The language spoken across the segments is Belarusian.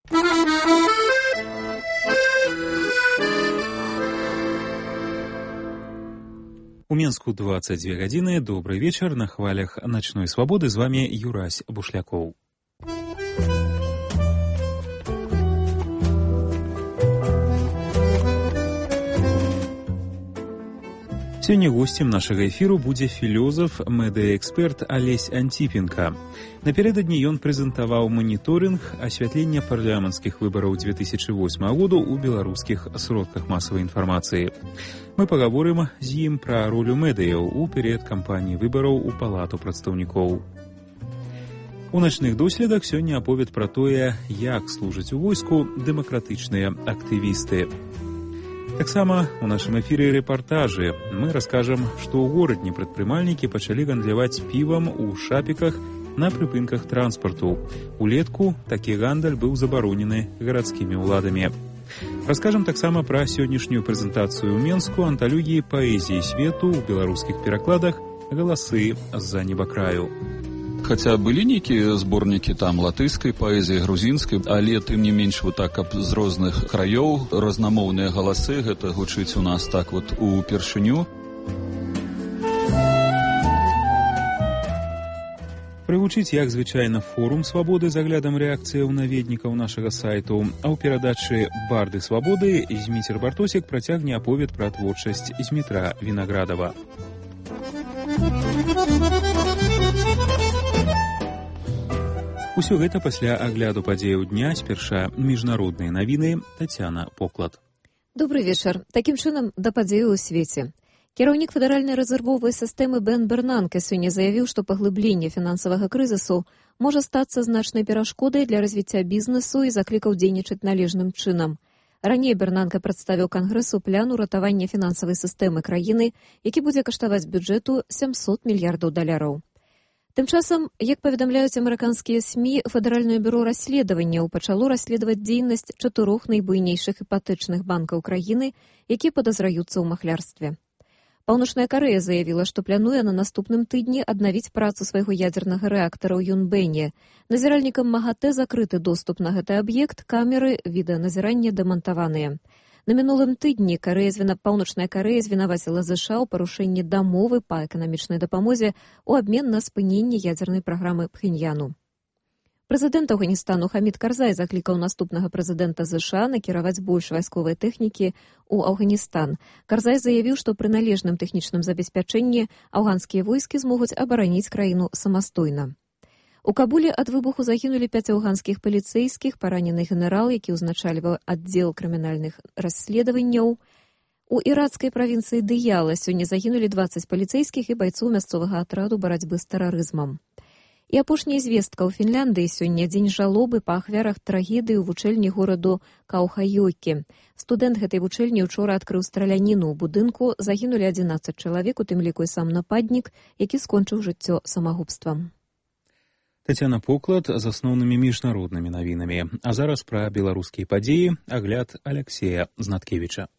У Менску 22 гадзіны. Добрый вечар. На хвалях начной свабоды з вами Юрась Бушлякоў. Сёння госцем нашага эфіру будзе філёзаф, медыаэксперт Алесь Антипенко. Напярэдадні ён прэзентаваў маніторынг асвятлення парламенцкіх выбараў 2008 году ў беларускіх сродках масавай інфармацыі. Мы пагаворым з ім пра ролю медыяў у перыяд кампаніі выбараў у Палату прадстаўнікоў. У начных доследах сёння аповед пра тое, як служаць у войску дэмакратычныя актывісты. Таксама у нашым эфіры рэпартажы. Мы раскажам, што ў горадні прадпрымальнікі пачалі гандляваць півам у шапіках на прыпынках транспарту. Улетку такі гандаль быў забаронены гарадскімі ўладамі. Раскажам таксама пра сённяшнюю прэзентацыю ў Менску анталогіі паэзіі свету ў беларускіх перакладах «Галасы з-за небакраю». Хаця былі нейкія зборнікі там латышскай паэзіі, грузінскай, але тым не менш вот так з розных краёў, рознамоўныя галасы, гэта гучыць у нас так вот упершыню. Прывучыць, як звычайна, форум свабоды з аглядам рэакцыяў наведнікаў нашага сайту, а ў перадачы «Барды свабоды» Зміцер Бартосік працягне аповед пра творчасць Змітра Вінаградава. Усё гэта пасля агляду падзеяў дня. Спярша міжнародныя навіны. Тацяна Поклад. Добрый вечар. Такім чынам, да падзеяў у свеце. Кіраўнік федэральнай рэзервовай сістэмы Бен Бернанке сёння заявіў, што паглыбленне фінансавага крызісу можа стацца значнай перашкодай для развіцця бізнесу і заклікаў дзейнічаць належным чынам. Раней Бернанке прадставіў Кангрэсу план уратавання фінансавай сістэмы краіны, які будзе каштаваць бюджэту $700 мільярдаў. Тым часам, як паведамляюць амерыканскія СМІ, Федэральнае бюро расследаванняў пачало расследаваць дзейнасць 4 найбуйнейшых іпатэчных банкаў краіны, якія падазраюцца ў махлярстве. Паўночная Карэя заявіла, што плануе на наступным тыдні аднавіць працу свайго ядзернага рэактара ў Юнбэне. Назіральнікам МАГАТЭ закрыты доступ на гэты аб'ект, камеры відэаназірання дэмантаваныя. На мінулым тыдні Паўночная Карэя звінаваціла ЗША ў парушэнні дамовы па эканамічнай дапамозе ў абмен на спыненне ядзернай праграмы Пхеньяну. Прэзідэнт Афганістану Хамід Карзай заклікаў наступнага прэзідэнта ЗША накіраваць больш вайсковай тэхнікі ў Афганістан. Карзай заявіў, што пры належным тэхнічным забеспячэнні афганскія войскі змогуць абараніць краіну самастойна. У Кабуле ад выбуху загінулі 5 афганскіх паліцэйскіх, паранены генерал, які ўзначальваў аддзел крымінальных расследаванняў. У іракскай правінцыі Дыяла сёння загінулі 20 паліцэйскіх і байцоў мясцовага атраду барацьбы з тэрарызмам. І апошняя звестка ў Фінляндыі сёння дзень жалобы па ахвярах трагедыі ў вучэльні гораду Каўхаёкі. Студэнт гэтай вучэльні учора адкрыў страляніну ў будынку, загінулі 11 чалавек, у тым ліку і сам нападнік, які скончыў жыццё самагубствам. Тацяна Поклад з асноўнымі міжнароднымі навінамі. А зараз пра беларускія падзеі агляд Аляксея Знаткевіча.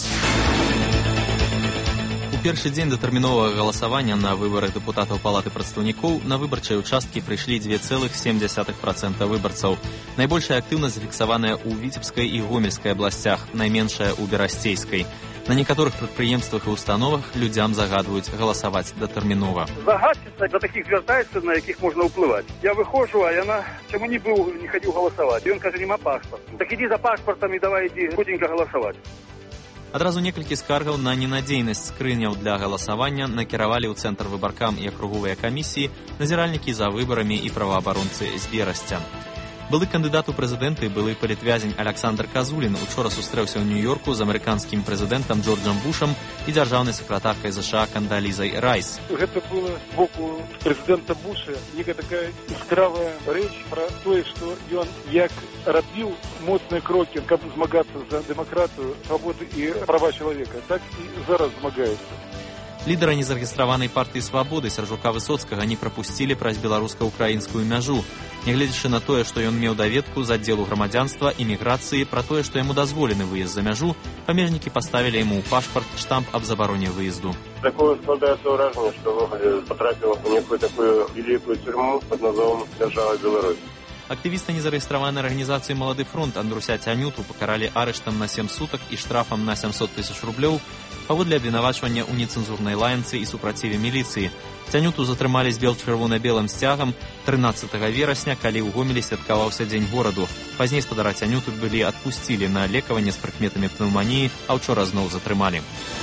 У першы дзень датэрміновага галасавання на выбарах дэпутатаў Палаты прадстаўнікоў на выбарчыя ўчасткі прыйшлі 2,7% выбарцаў. Найбольшая актыўнасць зафіксаваная ў Віцебскай і Гомельскай абласцях, найменшая ў Берасцейскай. На некаторых прадпрыемствах і установах людзям загадваюць галасаваць датэрмінова. Загадчыца да такіх звяртаецца, на якіх можна ўплываць. Я выходжу, а яна чаму не хадзіў галасаваць. Ён кажа, нема пашпарту. Так ідзі за пашпартам і давай ідзі хутенька галасаваць. Адразу некалькі скаргаў на ненадзейнасць скрыняў для галасавання накіравалі ў цэнтр выбаркам і акруговыя камісіі, назіральнікі за выбарамі і праваабаронцы з Берасця. Былы кандыдат у прэзідэнты, былы палітвязень Аляксандр Казулін учора сустрэўся ў Нью-Йорку з амерыканскім прэзідэнтам Джорджам Бушам і дзяржаўнай сакратаркай ЗША Кандалізай Райс. Гэта было з боку прэзідэнта Буша некая такая яскравая рэч пра тое, што ён як рабіў моцныя крокі, каб змагацца за дэмакратыю, свабоды і права чалавека, так і зараз змагаецца. Лідара незарэгістраванай партыі «Свабоды» Сяржука Высоцкага не прапусцілі праз беларуска-украінскую мяжу. Нягледзячы на тое, што ён меў даведку з аддзелу грамадзянства і міграцыі пра тое, што яму дазволены выезд за мяжу, памежнікі паставілі яму ў пашпарт штамп аб забароне выезду. Такое складаецца ўражанне, што потрапіў у некую такую великую тюрьму пад назвом «Дзяржава Беларусь». Актывіста незарэгістраванай арганізацыі «Малады фронт» Андруся Цянюту пакаралі арыштам на 7 сутак і штрафам на 700 000 рублёў паводле абвінавачвання ў нецэнзурнай лаянцы і супраціве міліцыі. Цянюту затрымалі з бел-чырвона-белым сцягам 13 верасня, калі ў Гомелі святкаваўся дзень гораду. Пазней спадара Цянюту былі адпусцілі на лекаванне з прыкметамі пнеўманіі, а ўчора зноў затрымалі.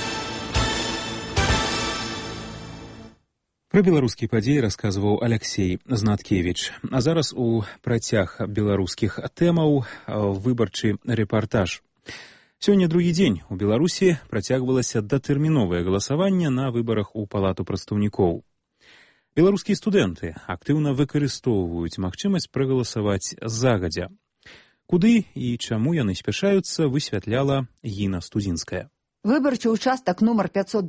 Пра беларускія падзеі расказваў Аляксей Знаткевіч. А зараз у працяг беларускіх тэмаў выбарчы рэпартаж. Сёння другі дзень у Беларусі працягвалася датэрміновае галасаванне на выбарах у Палату прадстаўнікоў. Беларускія студэнты актыўна выкарыстоўваюць магчымасць прагаласаваць загадзя. Куды і чаму яны спяшаюцца, высвятляла Гіна Студзінская. Выбарчы ўчастак нумар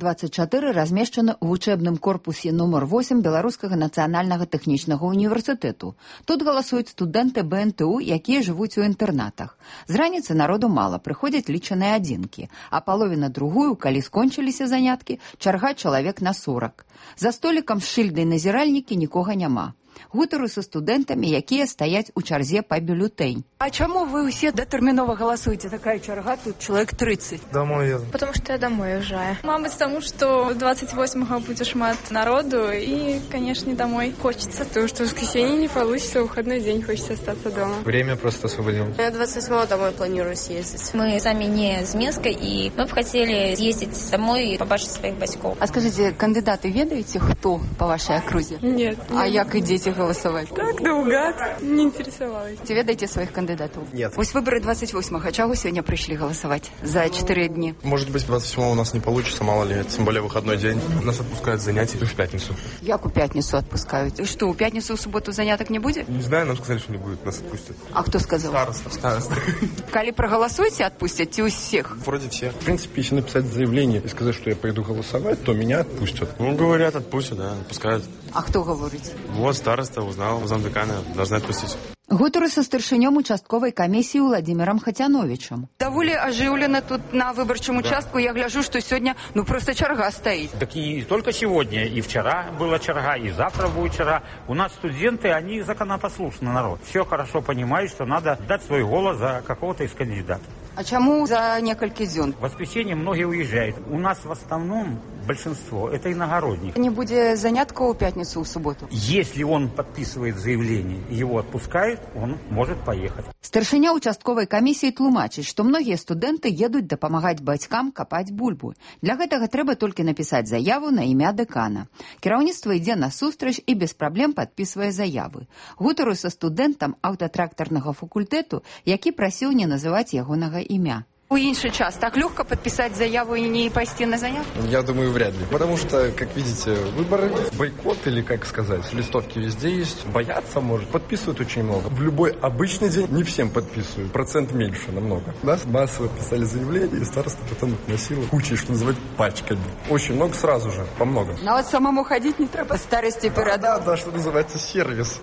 524 размешчаны ў вучэбным корпусе нумар 8 Беларускага нацыянальнага тэхнічнага універсітэту. Тут галасуюць студэнты БНТУ, якія жывуць у інтэрнатах. З раніцы народу мала, прыходзяць лічаныя адзінкі, а паловіна другую, калі скончыліся заняткі, чарга чалавек на 40. За столікам з шыльдай назіральнікі нікога няма. Гутару са студэнтамі, якія стаяць у чарзе па бюлетэнь. А чаму вы ўсе датэрмінова галасуеце? Такая чарга, тут чалавек 30. Домой еду. Потому что я домой уезжаю. Мабуть, тому что 28-го будет шмат народу и, конечно, домой хочется. Потому что в воскресенье не получится, выходной день хочется остаться дома. Время просто освободил. Я 28-го домой планирую съездить. Мы сами не из Минска, и мы бы хотели съездить домой и побачить своих батьков. А скажите, кандидаты ведаете, кто по вашей округе? Нет. А як идете голосовать? Так, наугад. Не интересовалась. Ці ведаете своих кандидатов? Нет. Вось выборы 28-го. Чего сегодня пришли голосовать? За 4 дня. Может быть, 27-го у нас не получится, мало ли. Тем более выходной день. Нас отпускают занятия в пятницу. Як у пятницу отпускают? И что, у пятницу, в субботу заняток не будет? Не знаю, нам сказали, что не будет, нас отпустят. А кто сказал? Староста. Коли проголосуете, отпустят у всех? Вроде всех. В принципе, если написать заявление и сказать, что я пойду голосовать, то меня отпустят. Ну, говорят, отпустят, да, отпускают. А кто говорит? Вот, староста узнал, замдекана, должны отпустить. Гутару са старшынём участковай камісіі Владимиром Хацяновичем. Даволі ажыўлена тут на выбарчым участку. Я гляжу, что сегодня просто чарга стоит. Так и только сегодня, и вчера была чарга, и завтра будет чарга. У нас студенты, они законопослушный народ. Все хорошо понимают, что надо дать свой голос за какого-то из кандидатов. А чему за несколько дзён? В воскресенье многие уезжают. У нас в основном большинство это иногородние. Не будет занятка у пятницу, в субботу? Если он подписывает заявление, его отпускают, он может поехать. Старшыня участковай камісіі тлумачыць, што многія студэнты едуць дапамагаць бацькам капаць бульбу. Для гэтага трэба толькі напісаць заяву на імя дэкана. Кіраўніцтва ідзе насустрач і без праблем падпісвае заявы. Гутару са студэнтам аўтатрактарнага факультэту, які прасіў не называць ягонага імя. У інший час так легко подписать заяву и не пойти на занятия? Я думаю, вряд ли. Потому что, как видите, выборы, бойкот или, как сказать, листовки везде есть. Бояться может. Подписывают очень много. В любой обычный день не всем подписывают. Процент меньше намного. Нас массово писали заявления, и староста потом их носила кучей, что называть, пачками. Очень много сразу же, по много. Но вот самому ходить не треба. Старости передать. Да, что называется, сервис.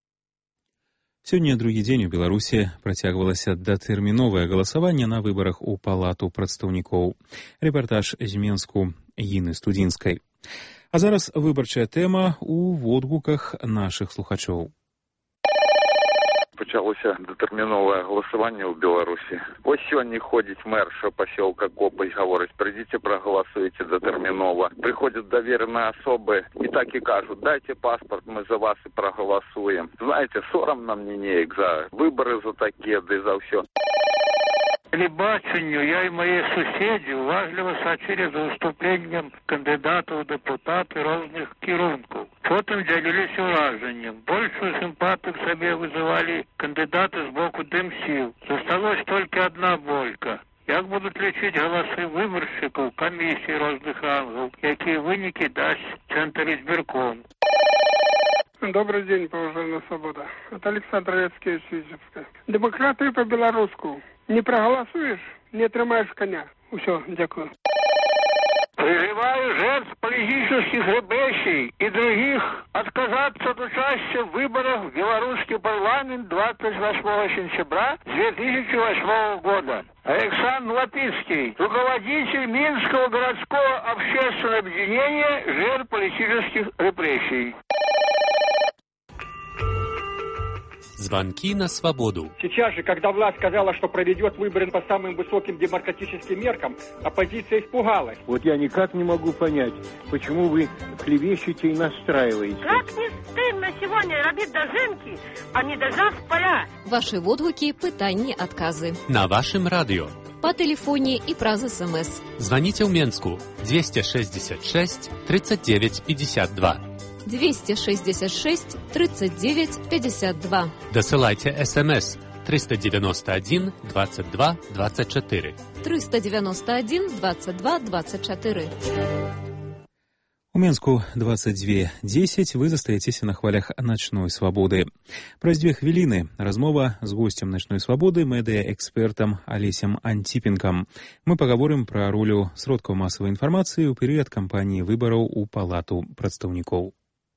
Сёння другі дзень у Беларусі працягвалася датэрміновае галасаванне на выбарах у Палату прадстаўнікоў. Рэпартаж з Менску Гіны Студзінскай. А зараз выбарчая тэма у водгуках нашых слухачоў. Пачалося датэрміновае галасаванне ў Беларусі. Вось сёння ходзіць мэрша пасёлка Копаць, гаворыць, прыйдзіце, прагаласуйце датэрмінова. Прыходзяць даверныя асобы і так і кажуць, дайце паспорт, мы за вас і прагаласуем. Знаеце, сорамна мне неяк за выбары за такія, ды за ўсё. Телебаченню я и мои соседи уважливо сочили за выступлением кандидатов в депутаты разных кірунков. Потом делились уражением. Большую симпатию к себе вызывали кандидаты с боку Демсил. Засталась только одна болька. Як будут лечить голосы выборщиков комиссии разных рангов, какие выники даст Центр избирком. Добрый день, уважаемая свобода. Это Александр Рецкевич, Витебска. Демократы по-белоруску. Не проголосуешь, не отрымаешь коня. Все, дякую. Призываю жертв политических репрессий и других отказаться от участия в выборах в белорусский парламент 28 сентября 2008 года. Александр Лапицкий, руководитель Минского городского общественного объединения жертв политических репрессий. Звонки на свободу. Сейчас же, когда власть сказала, что проведет выборы по самым высоким демократическим меркам, оппозиция испугалась. Вот я никак не могу понять, почему вы клевещете и настраиваете. Как не стыдно сегодня робить дожинки, а не дожав поля. Ваши водгуки, пытанні, отказы. На вашем радио. По телефоне и праз СМС. Звоните в Менску 266 39 52. 266 39 52. Досылайте СМС 391 22 24. 391 22 24. У Менску 22:10 вы застаецеся на хвалях начной свабоды. Праз 2 хвіліны размова з гостем начной свабоды, медыа-экспертам Алесем Антипенком. Мы пагаворым пра ролю сродкаў масавай інфармацыі ў перыяд кампаніі выбараў у палату прадстаўнікоў.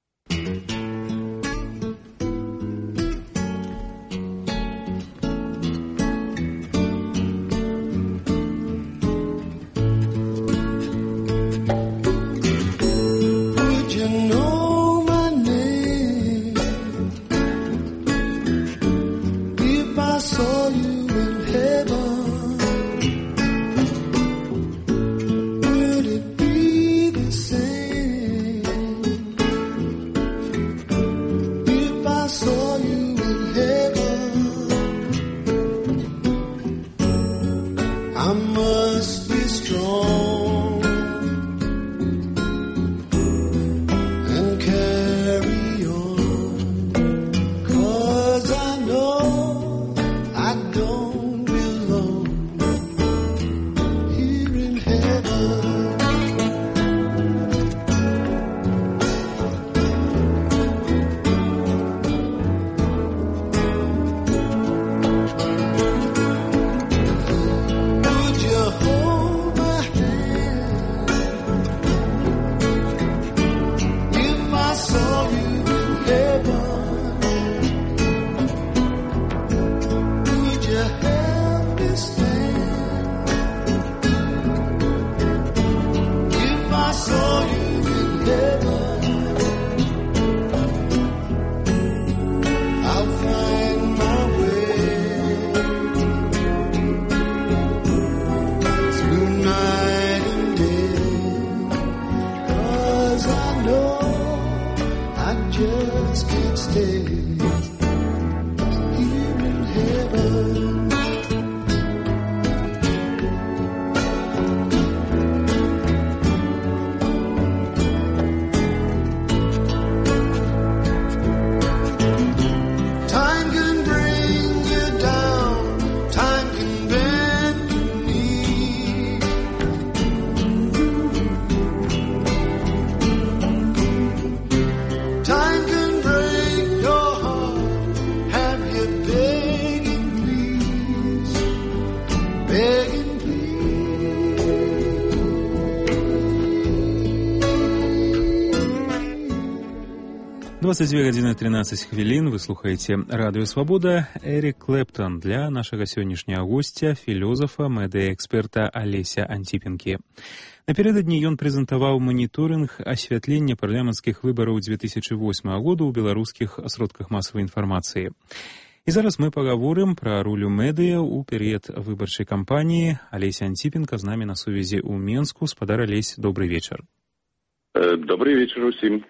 Година 13 хвілін, вы слухаеце радыё «Свабода». Эрик Клэптон для нашага сённяшняга госця, філёзафа, медыа-эксперта Алеся Антипенкі. Напярэдадні ён прэзентаваў маніторынг асвятлення парламенцкіх выбараў 2008 года ў беларускіх сродках масавай інфармацыі. І зараз мы пагаворым пра ролю медыа ў перыяд выбарчай кампаніі. Алеся Антипенка з намі на сувязі ў Менску. Спадар Алесь, добрый вечар. Добрый вечар усім.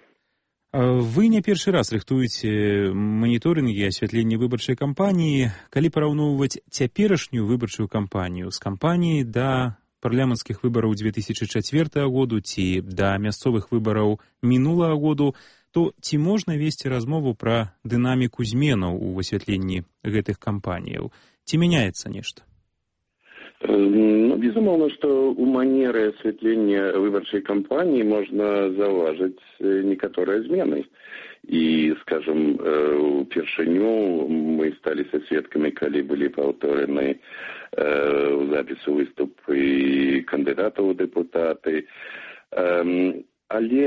Вы не першы раз рыхтуеце маніторынгі асвятленні выбарчай кампаніі. Калі параўноўваць цяперашнюю выбарчую кампанію з кампаніяй да парламенцкіх выбараў 2004 году ці да мясцовых выбараў мінулага году, то ці можна весці размову пра дынаміку зменаў у асвятленні гэтых кампаніяў? Ці мяняецца нешта? Ну, безумоўна, што ў манеры асвятлення выбарчай кампаніі можна заўважыць некаторыя змены. І, скажем, упершыню мы сталіся сведкамі, калі былі паўтораны ў запісу выступы кандыдатаў у дэпутаты. Але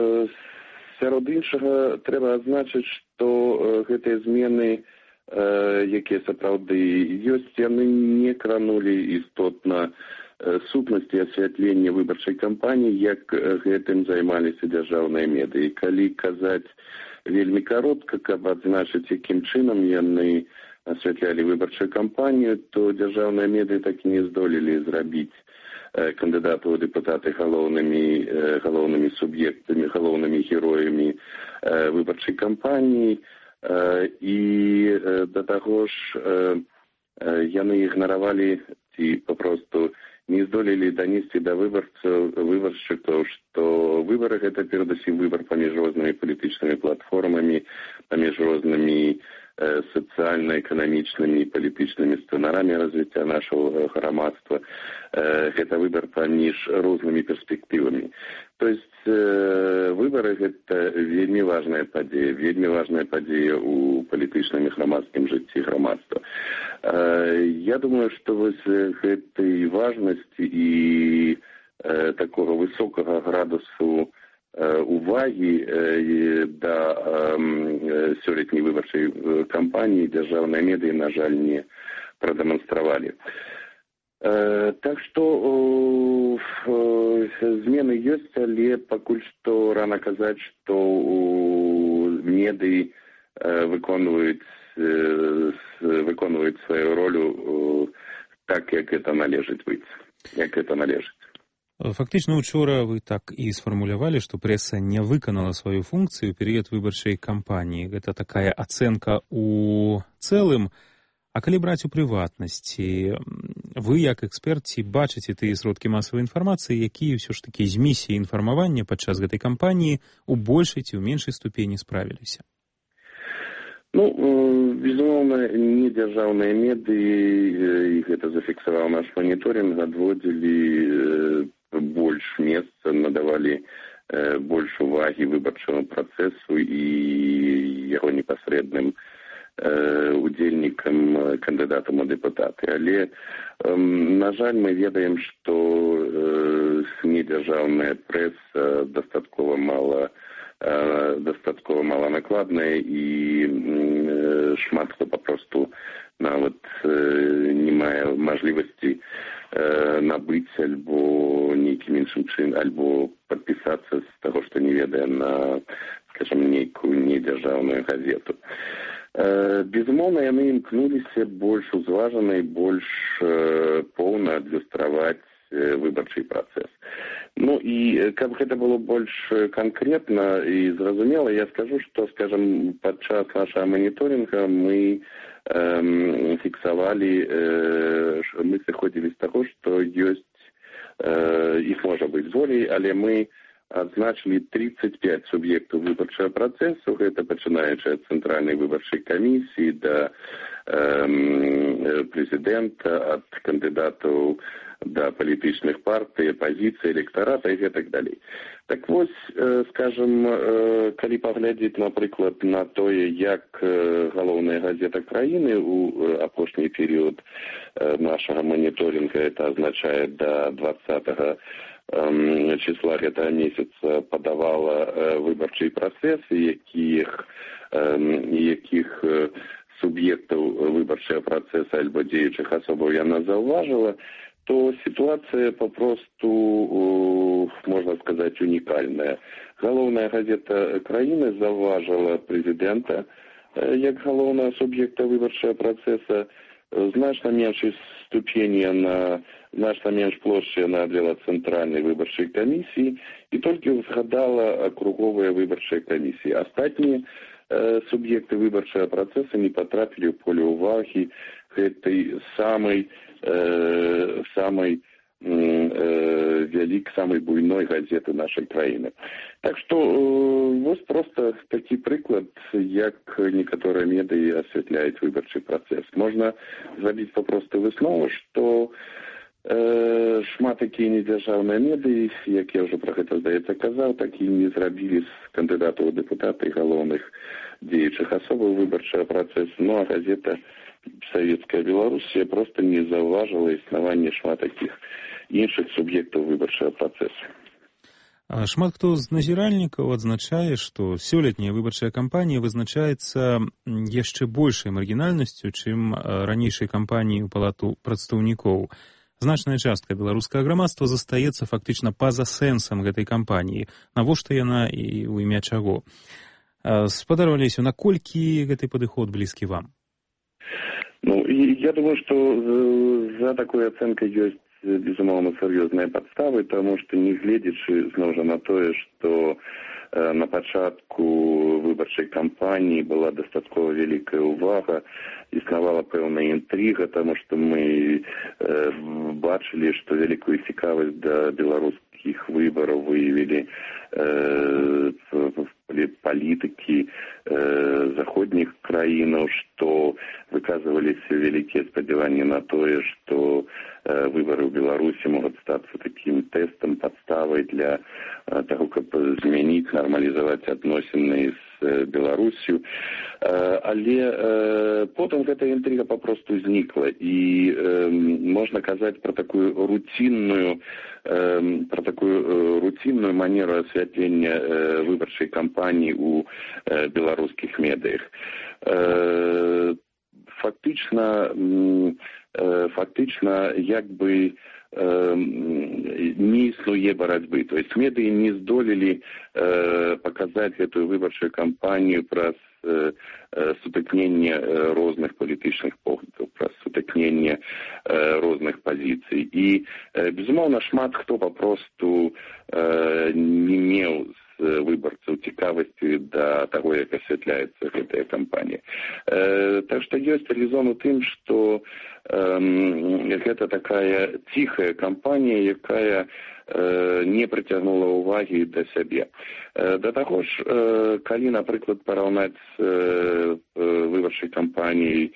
сярод іншага трэба адзначыць, што гэтыя змены, якія сапраўды ёсць, яны не кранулі істотна сутнасці асвятлення выбарчай кампаніі, як гэтым займаліся дзяржаўныя медыі. Калі казаць вельмі каротка, каб адзначыць, якім чынам яны асвятлялі выбарчую кампанію, то дзяржаўныя медыа так і не здолелі зрабіць кандыдатаў у дэпутаты галоўнымі суб'ектамі, галоўнымі героямі выбарчай кампаніі. І да таго ж яны ігнаравалі ці папросту не здолелі данесці да выбаршчыкаў, што выбары гэта перадусім выбар паміж рознымі палітычнымі платформамі, паміж рознымі сацыяльна-эканамічнымі і палітычнымі сцэнарамі развіцця нашага грамадства. Гэта выбар паміж рознымі перспектывамі. То есть выбары гэта вельмі важная падзея ў палітычным і грамадскім жыцці грамадства. Я думаю, што вось гэтай важнасці і такога высокага градусу увагі да сёлетняй выбарчай кампаніі дзяржаўныя медыі, на жаль, не прадэманстравалі. Так што змены ёсць, але пакуль што рана казаць, што медыі выконваюць сваю ролю так, як гэта належыць быць, Фактычна, учора вы так і сфармулявалі, што прэса не выканала сваю функцыю ў перыяд выбарчай кампаніі. Гэта такая ацэнка ў цэлым. А калі браць у прыватнасці, вы, як эксперт, ці бачыце тыя сродкі масавай інфармацыі, якія ўсё ж такі з місіяй інфармавання падчас гэтай кампаніі у большай ці ў меншай ступені справіліся? Безумоўна, не дзяржаўныя медыі, і гэта зафіксаваў наш маніторинг, адводзілі больш месца, надавалі больш увагі выбарчаму працэсу і яго непасрэдным удзельнікам, кандыдатам у дэпутаты. Але, на жаль, мы ведаем, што недзяржаўная прэса дастаткова мала накладная, і шмат хто папросту нават не мае мажлівасці набыць альбо нейкім іншым чынам, альбо падпісацца з таго, што не ведае на, скажам, нейкую недзяржаўную газету. Безумоўна, яны імкнуліся больш узважана і больш поўна адлюстраваць выбарчы працэс. І каб гэта было больш канкрэтна і зразумела, я скажу, што, скажам, падчас нашага маніторинга мы фіксавалі, мы сыходзілі з таго, што ёсць, іх можа быць болей, але мы адзначылі 35 суб'ектаў выбарчага працэсу, гэта пачынаючы ад цэнтральнай выбарчай камісіі да прэзідэнта, ад кандыдатаў да палітычных партый, апазіцыі, электарата і гэтак далей. Так вось, скажем, калі паглядзець, напрыклад, на тое, як галоўная газета краіны ў апошні перыяд нашага маніторинга, это азначае да 20 числа гэтага месяца, падавала выбарчы працэс, якіх суб'ектаў выбарчага працэса альбо дзеючых асобаў яна заўважыла, то ситуация попросту, можно сказать, уникальная. Галоўная газета краіны заўважыла прэзідэнта як галоўнага суб'екта выбарчага працэса, значна меншай ступені, значна менш плошчы яна адвела цэнтральнай выбарчай камісіі і толькі узгадала акруговыя выбарчыя камісіі. Астатнія суб'екты выбарчага працэса не патрапілі ў поле ўвагі гэтай самай самой буйной газеты нашай краіны. Так што вось проста такі прыклад, як некаторыя медыі асвятляюць выбарчы працэс. Можна зрабіць папросту выснову, што шмат такія недзяржаўныя медыі, як я ўжо пра гэта, здаецца, казаў, так і не зрабілі з кандыдатаў у дэпутаты галоўных дзеючых асобаў выбарчага працэсу, а газета Савецкая Беларусія проста не заўважыла існаванне шмат такіх іншых суб'ектаў выбарчага працэсу. Шмат хто з назіральнікаў адзначае, што сёлетняя выбарчая кампанія вызначаецца яшчэ большай маргінальнасцю, чым ранейшай кампаніі ў палату прадстаўнікоў. Значная частка беларускага грамадства застаецца фактычна па-за сэнсам гэтай кампаніі. Навошта яна і ў імя чаго? Спадар Алесю, наколькі гэты падыход блізкі вам? Ну, я думаю, что за такой оценкой есть, безумовно, серьезные подставы, потому что не глядячи знову на то, что на пачатку выбарчай кампании была дастаткова великая увага, існавала пэўная інтрыга, потому что мы бачили, что великую цікавасць да беларускіх выбораў выявили политики заходних краинов, что выказывались великие сподевания на то, что выборы в Беларуси могут стать таким тестом, подставой для того, как изменить, нормализовать отношения с Беларусью. Але потом эта интрига попросту зникла, и можно сказать про такую рутинную манеру освятления выборчей кампании у белорусских медиях. Фактично, як бы не існуе барацьбы. То есть медыі не здолелі показать эту выбарчую кампанию праз сутыкненне розных палітычных поглядаў, праз сутыкненне розных пазіцый. І, безумоўна, шмат хто папросту не меў выборцаў цікавасці да таго, як асвятляецца гэтая кампанія. Так што ёсць резон у тым, што гэта такая ціхая кампанія, якая не прыцягнула ўвагі да сябе. Да таго ж, калі, напрыклад, параўнаць з выбарчай кампаніяй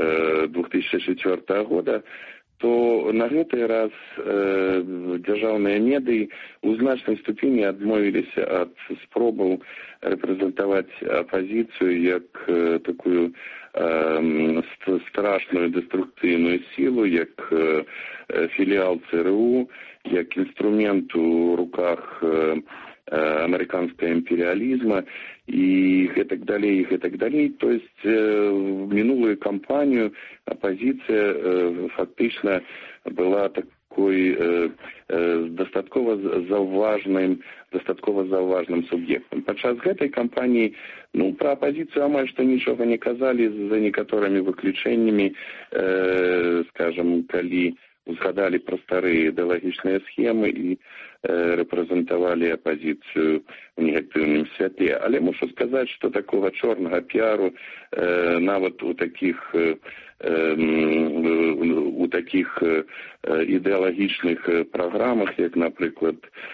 2004 года, то на гэты раз дзяржаўныя медыі у значнай ступені адмовіліся ад спробаў рэпрэзентаваць апазіцыю як такую страшную дэструктыўную сілу, як філіал ЦРУ, як інструмент у руках американского империализма и так далее, и так далее. То есть в минулую кампанию оппозиция фактично была такой достатково заўважным суб'ектам. Падчас гэтай кампаніі про апозіцыю амаль што нічога не казалі, за некаторымі выключэннямі, скажем, калі узгадали про старые идеологичные схемы и рэпрэзентавалі апозіцыю в негатыўным святле. Але мушу сказаць, што такого чорнага піару нават у таких ідэалагічных праграмах, як, напрыклад,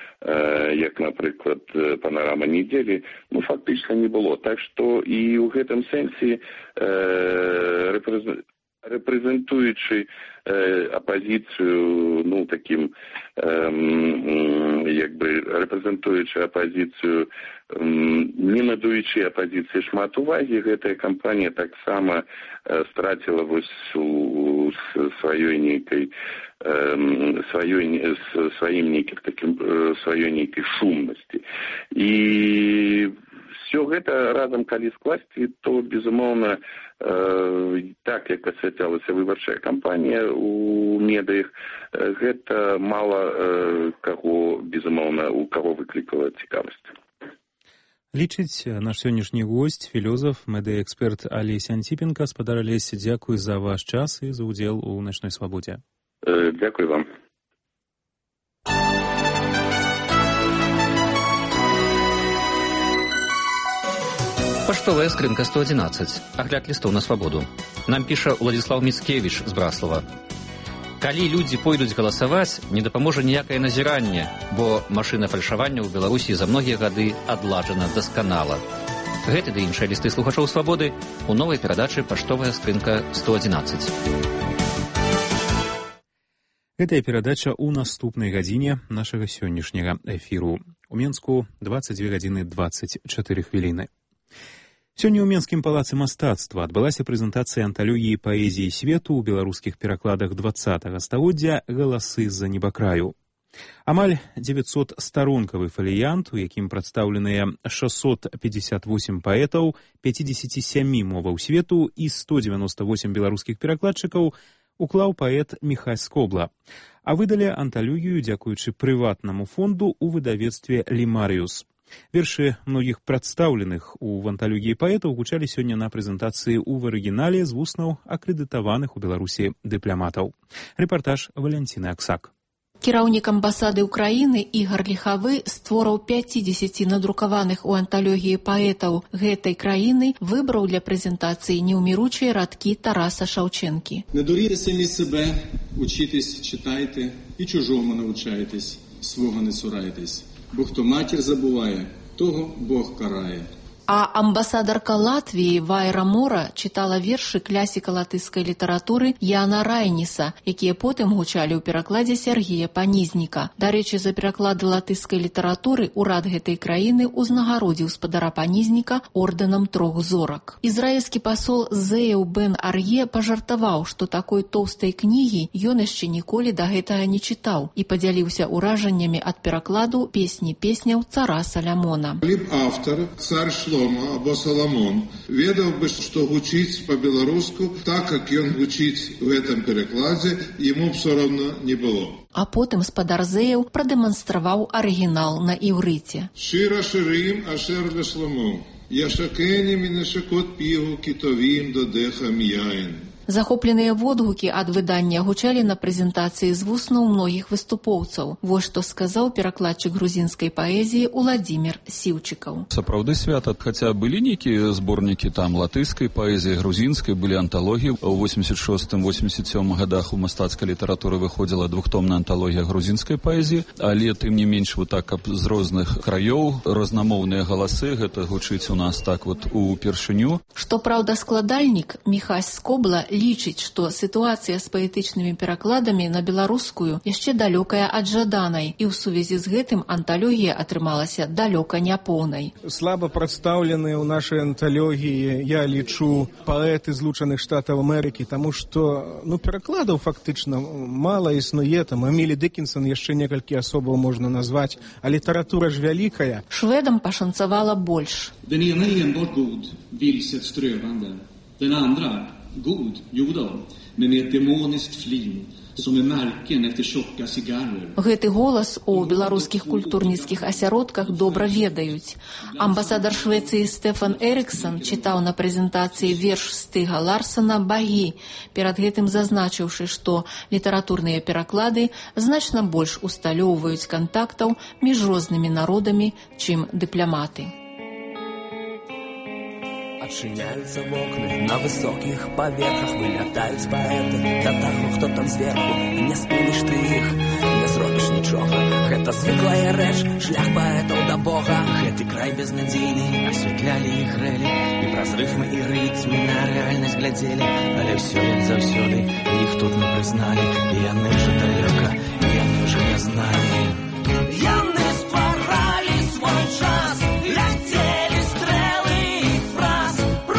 панарама недзелі, фактычна не было. Так што і ў гэтым сэнсе рэпрэзентуючы апозіцыю, таким, рэпрэзентуючы апозіцыю, не надаючы апозіцыі шмат увагі, гэтая кампанія таксама страціла у сваёй нейкай шумнасці. І все гэта разам калі скласці, то, безумоўна, так, як асвятлялася выбарчая кампанія у медыях, гэта мала каго, безумоўна, у каго выклікала цікавасць. Лічыць наш сённяшні госць, філёзаф, медыэксперт Алесь Антипенко. Спадар Алесь, дзякуй за ваш час і за ўдзел у «Начной свабодзе». Дзякуй вам. Паштовая скрынка 111. Агляд лістоў на свабоду. Нам піша Владислав Міцкевіч з Браслава. Калі людзі пойдуць галасаваць, не дапаможа ніякае назіранне, бо машына фальшавання ў Беларусі за многія гады адладжана дасканала. Гэты ды іншыя лісты слухачоў свабоды у новай перадачы «Паштовая скрынка 111». Гэтая перадача ў наступнай гадзіне нашага сённяшняга эфіру. У Менску 22 гадзіны 24 хвіліны. Сёння ў Менскім палацы мастацтва адбылася прэзентацыя анталогіі паэзіі свету ў беларускіх перакладах 20-го стагоддзя «Галасы з-за небакраю». Амаль 900-старонкавы фаліянт, у якім прадстаўленыя 658 паэтаў, 57 моваў свету і 198 беларускіх перакладчыкаў, уклаў паэт Міхась Скобла. А выдалі анталогію дзякуючы прыватнаму фонду ў выдавецтве «Лімарыус». Вершы многіх прадстаўленых у анталогіі паэтаў гучалі сёння на прэзентацыі ў арыгінале з вуснаў акрэдытаваных у Беларусі дыпламатаў. Рэпартаж Валянціны Аксак. Кіраўнік амбасады ўкраіны Ігар Ліхавы з твораў 50 надрукаваных у анталогіі паэтаў гэтай краіны выбраў для прэзентацыі неўміручыя радкі Тараса Шаўчэнкі. Не дуріте самі себе, учитесь, читайте, і чужому навчайтесь, свого не цурайтесь. Бо хто матір забуває, того Бог карає. А амбасадарка Латвіі Вайра Мора чытала вершы клясіка латышскай літаратуры Яна Райніса, якія потым гучалі ў перакладзе Сергія Панізніка. Дарэчы, за пераклады латышскай літаратуры ўрад гэтай краіны ўзнагародзіў спадара Панізніка ордэнам 3 зорак. Ізраільскі пасол Зеяў Бен Ар'е пажартаваў, што такой тоўстай кнігі ён яшчэ ніколі да гэтага не чытаў і падзяліўся ўражаннямі ад перакладу песняў цара Салямона. Автор, цар Шлома або Соломон ведал бы, что гучить по-белоруску так, как он гучить в этом перекладе, ему все равно не было. А потым спадар Зеяў прадэманстраваў арыгінал на іўрыце. Шира ширим ашер ле Шлому, яшакені мінешакот пігу китовім до деха м'яйн. Захопленыя водгукі ад выдання гучалі на прэзентацыі з вуснаў многіх выступоўцаў. Вось што сказаў перакладчык грузінскай паэзіі Уладзімір Сіўчыкаў. Сапраўды свята, хаця былі нейкія зборнікі там латышскай паэзіі, грузінскай, былі анталогіі. У 86-87 годах у мастацкай літаратуры выходзіла двухтомная анталогія грузінскай паэзіі, але тым не менш вот так з розных краёў, рознамоўныя галасы, гэта гучыць у нас так вот упершыню. Што праўда, складальнік Міхась Скобла лічыць, што сітуацыя з паэтычнымі перакладамі на беларускую яшчэ далёкая ад жаданай, і ў сувязі з гэтым анталогія атрымалася далёка няпоўнай. Слаба прадстаўленыя ў нашай анталогіі, я лічу, паэты Злучаных Штатаў Амерыкі, таму што перакладаў фактычна мала існуе, там Эмілі Диккенсон яшчэ некалькі асобаў можна назваць, а літаратура ж вялікая. Шведам пашанцавала больш. Den ena är enbart god, vilset strövande. Den andra god, jo då, men med ett demoniskt flin som är märken efter tjocka cigarrer. Гэты голас у беларускіх культурніцкіх асяродках добра ведаюць. Амбасадар Швецыі Стефан Эриксон чытаў на прэзентацыі верш Стыга Ларсона «Багі», перад гэтым зазначыўшы, што літаратурныя пераклады значна больш усталёўваюць кантактаў між рознымі народамі, чым дыпламаты. Отчиняются окна, на высоких поверхах вылетают поэты. Да так, хто там зверху, не спыниш ты іх, не зробіш нічога. Гэта звыклая рэч, шлях паэтаў да Бога. Гэты край безнадзейны асвятлялі і грэлі, і праз рыфмы і рытмы на рэальнасць глядзелі. Але ўсё як заўсёды, іх тут не прызналі, і яны ўжо далёка, і яны ўжо не зналі. Яны стваралі свой час, ляцелі стрэлы і фраз.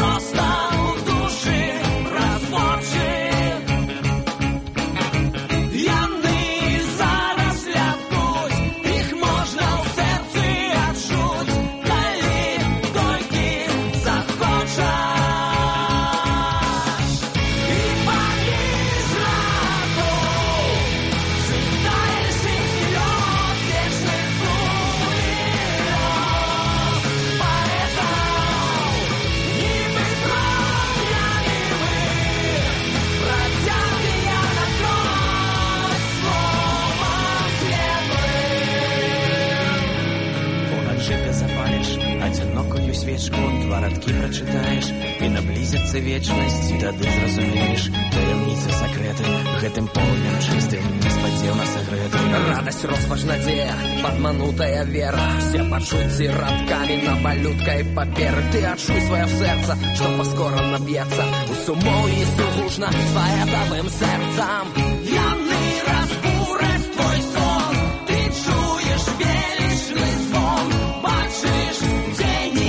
Свечку, два радкі прачытаеш, і наблізіцца вечнасць, і тады зразумееш таямніцы сакрэты, гэтым полем чыстым, неспадзеўна сагрэты. Радасць, роспач, надзея, падманутая вера, все пачуцці радкамі на малюткай паперы. Ты адчуй сваё сэрца, што паскора наб'ецца у сумоўі сугучна з паэтавым сэрцам. Яны разбураць твой сон, ты чуеш велічны звон, бачыш дзені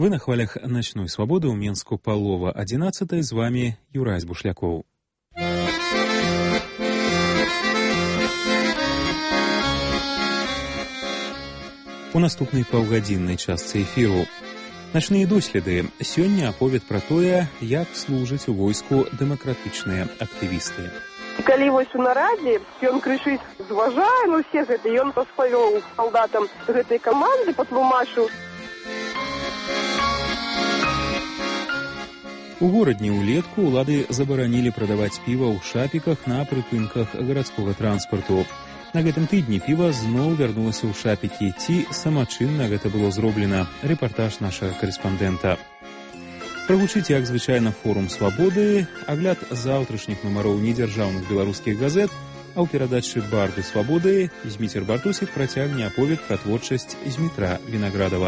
Вы на хвалях «Ночной свободы» у Менску полова 11. З вами Юрась Бушляков. У наступнай паўгадзіннай частцы эфіру начныя доследы. Сёння аповед пра тое, як служаць у войску дэмакратычныя актывісты. Калі вось у нарадзе, ён крычыць «зважае на ўсе гэта», ён распавёў салдатам гэтай каманды, патлумачыў. У горадні ўлетку ўлады забаранілі прадаваць піва ў шапіках на прыпынках гарадскога транспарту. На гэтым тыдні піва зноў вярнулася ў шапікі. Ці самачынна гэта было зроблена? Рэпартаж нашага карэспандэнта. Прагучыць, як звычайна, форум свабоды, агляд заўтрашніх нумароў недзяржаўных беларускіх газет, а ў перадачы «Барды свабоды» Зміцер Бартусік працягне аповед пра творчасць Змітра Вінаградава.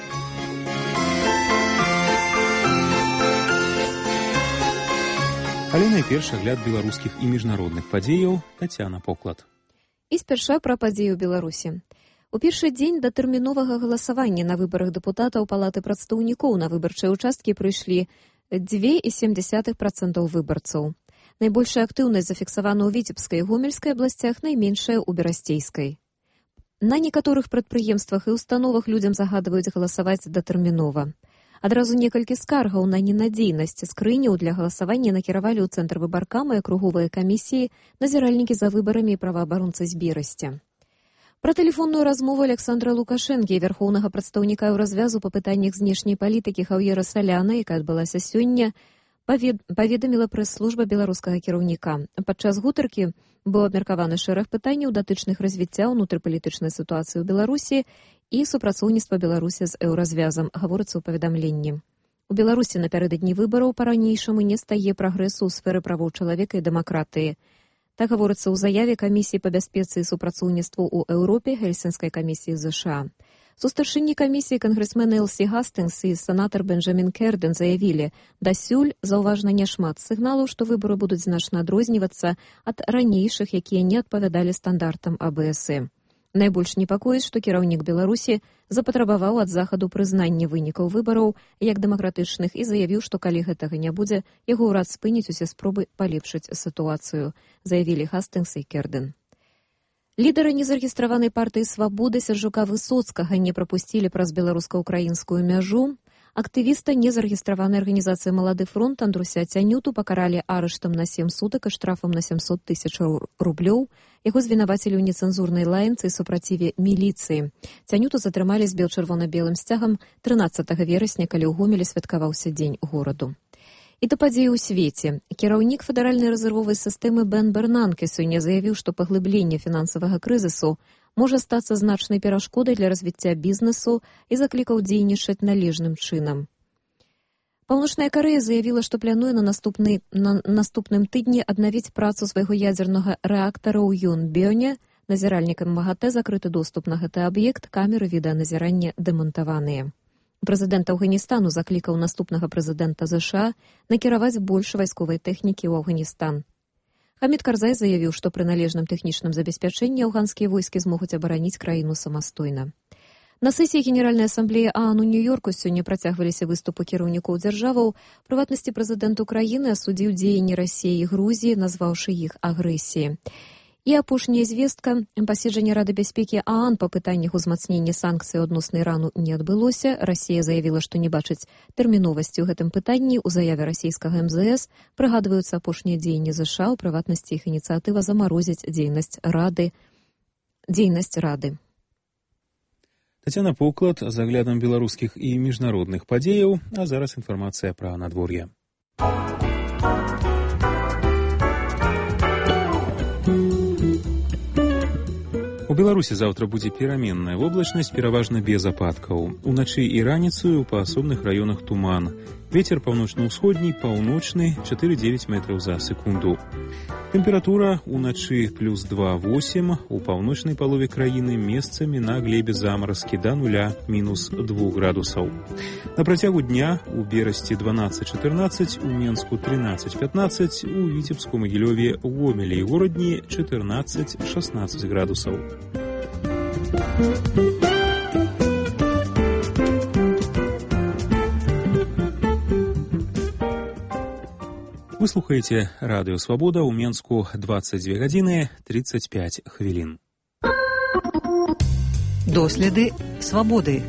Але найперш агляд беларускіх і міжнародных падзеяў. Тацяна Поклад. І спярша пра падзею ў Беларусі. У першы дзень да тэрміновага галасавання на выбарах дэпутатаў Палаты прадстаўнікоў на выбарчыя ўчасткі прыйшлі 2,7% выбарцаў. Найбольшая актыўнасць зафіксавана ў Віцебскай і Гомельскай абласцях, найменшая ў Берасцейскай. На некаторых прадпрыемствах і установах людзям загадваюць галасаваць датэрмінова. Адразу некалькі скаргаў на ненадзейнасць скрыняў для галасавання накіравалі ў цэнтр выбаркама і акруговыя камісіі, назіральнікі за выбарамі і праваабаронцы з Берасця. Пра тэлефонную размову Александра Лукашэнкі, вярхоўнага прадстаўніка Еўразвязу па пытаннях знешняй палітыкі Хаўера Саляна, якая адбылася сёння, паведаміла прэс-служба беларускага кіраўніка. Падчас гутаркі быў абмеркаваны шэраг пытанняў, датычных развіцця ўнутрыпалітычнай сітуацыі ў Беларусі і супрацоўніцтва Беларусі з Еўразвязам, гаворыцца ў паведамленні. У Беларусі напярэдадні выбараў па-ранейшаму не стае прагрэсу ў сферы правоў чалавека і дэмакратыі. Так гаворыцца ў заяве Камісіі па бяспецы і супрацоўніцтву ў Еўропе Гельсінскай камісіі ЗША. Сустаршыні камісіі кангрэсмены Элсі Гастынгс і сенатар Бенджамін Керден заявілі, дасюль заўважна няшмат сігналаў, што выбары будуць значна адрознівацца ад ранейшых, якія не адпавядалі стандартам АБС. Найбольш непакоіць, што кіраўнік Беларусі запатрабаваў ад захаду прызнання вынікаў выбараў як дэмакратычных і заявіў, што калі гэтага не будзе, яго ўрад спыніць усе спробы палепшыць сітуацыю, заявілі Гастынгс і Керден. Лідары незарэгістраванай партыі «Свабоды» Сяржука Высоцкага не прапусцілі праз беларуска-украінскую мяжу. Актывіста незарэгістраванай арганізацыі «Малады фронт» Андруся Цянюту пакаралі арыштам на 7 сутак і штрафам на 700 000 рублёў. Яго звінавацілі ў нецэнзурнай лаянцы і супраціве міліцыі. Цянюту затрымалі з бел-чырвона-белым сцягам 13 верасня, калі ў Гомелі святкаваўся дзень гораду. І да падзеі ў свеце. Кіраўнік федэральнай рэзервовай сістэмы Бен Бернанке сёння заявіў, што паглыбленне фінансавага крызісу можа стацца значнай перашкодай для развіцця бізнесу і заклікаў дзейнічаць належным чынам. Паўночная Карэя заявіла, што плануе на наступным тыдні аднавіць працу свайго ядзернага рэактара ў Ёнбёне. Назіральнікам МАГАТЭ закрыты доступ на гэты аб'ект, камеры відэаназірання дэмантаваныя. Прэзідэнт Афганістану заклікаў наступнага прэзідэнта ЗША накіраваць больш вайсковай тэхнікі ў Афганістан. Хамід Карзай заявіў, што пры належным тэхнічным забеспячэнні афганскія войскі змогуць абараніць краіну самастойна. На сесіі Генеральнай асамблеі ААН у Нью-Йорку сёння працягваліся выступы кіраўнікоў дзяржаваў. Прыватнасці прэзідэнт Украіны асудзіў дзеянні Расіі і Грузіі, назваўшы іх агрэсіяй. І апошняя звестка. Паседжанне Рады бяспекі ААН па пытаннях узмацнення санкцый адносна Ірану не адбылося. Расія заявіла, што не бачыць тэрміновасці ў гэтым пытанні. У заяве расійскага МЗС прыгадваюцца апошнія дзеянні ЗША, у прыватнасці іх ініцыятыва замарозіць дзейнасць Рады. Тацяна Поклад з аглядам беларускіх і міжнародных падзеяў, а зараз інфармацыя пра надвор'е. У Беларусі заўтра будзе пераменная воблачнасць, пераважна без ападкаў. Уначы і раніцаю па асобных раёнах туман. Вецер паўночна-ўсходні, паўночны 4,9 метраў за секунду. Тэмпература уначы плюс 2,8, у паўночнай палове краіны месцамі на глебе замаразкі да 0, мінус 2 градусаў. На працягу дня у Берасці 12-14, у Менску 13-15, у Віцебску, Магілёве, Гомелі і Горадні 14-16 градусаў. Вы слухаеце радыё Свабода, ў Менску 22 гадзіны 35 хвілін. Доследы свабоды.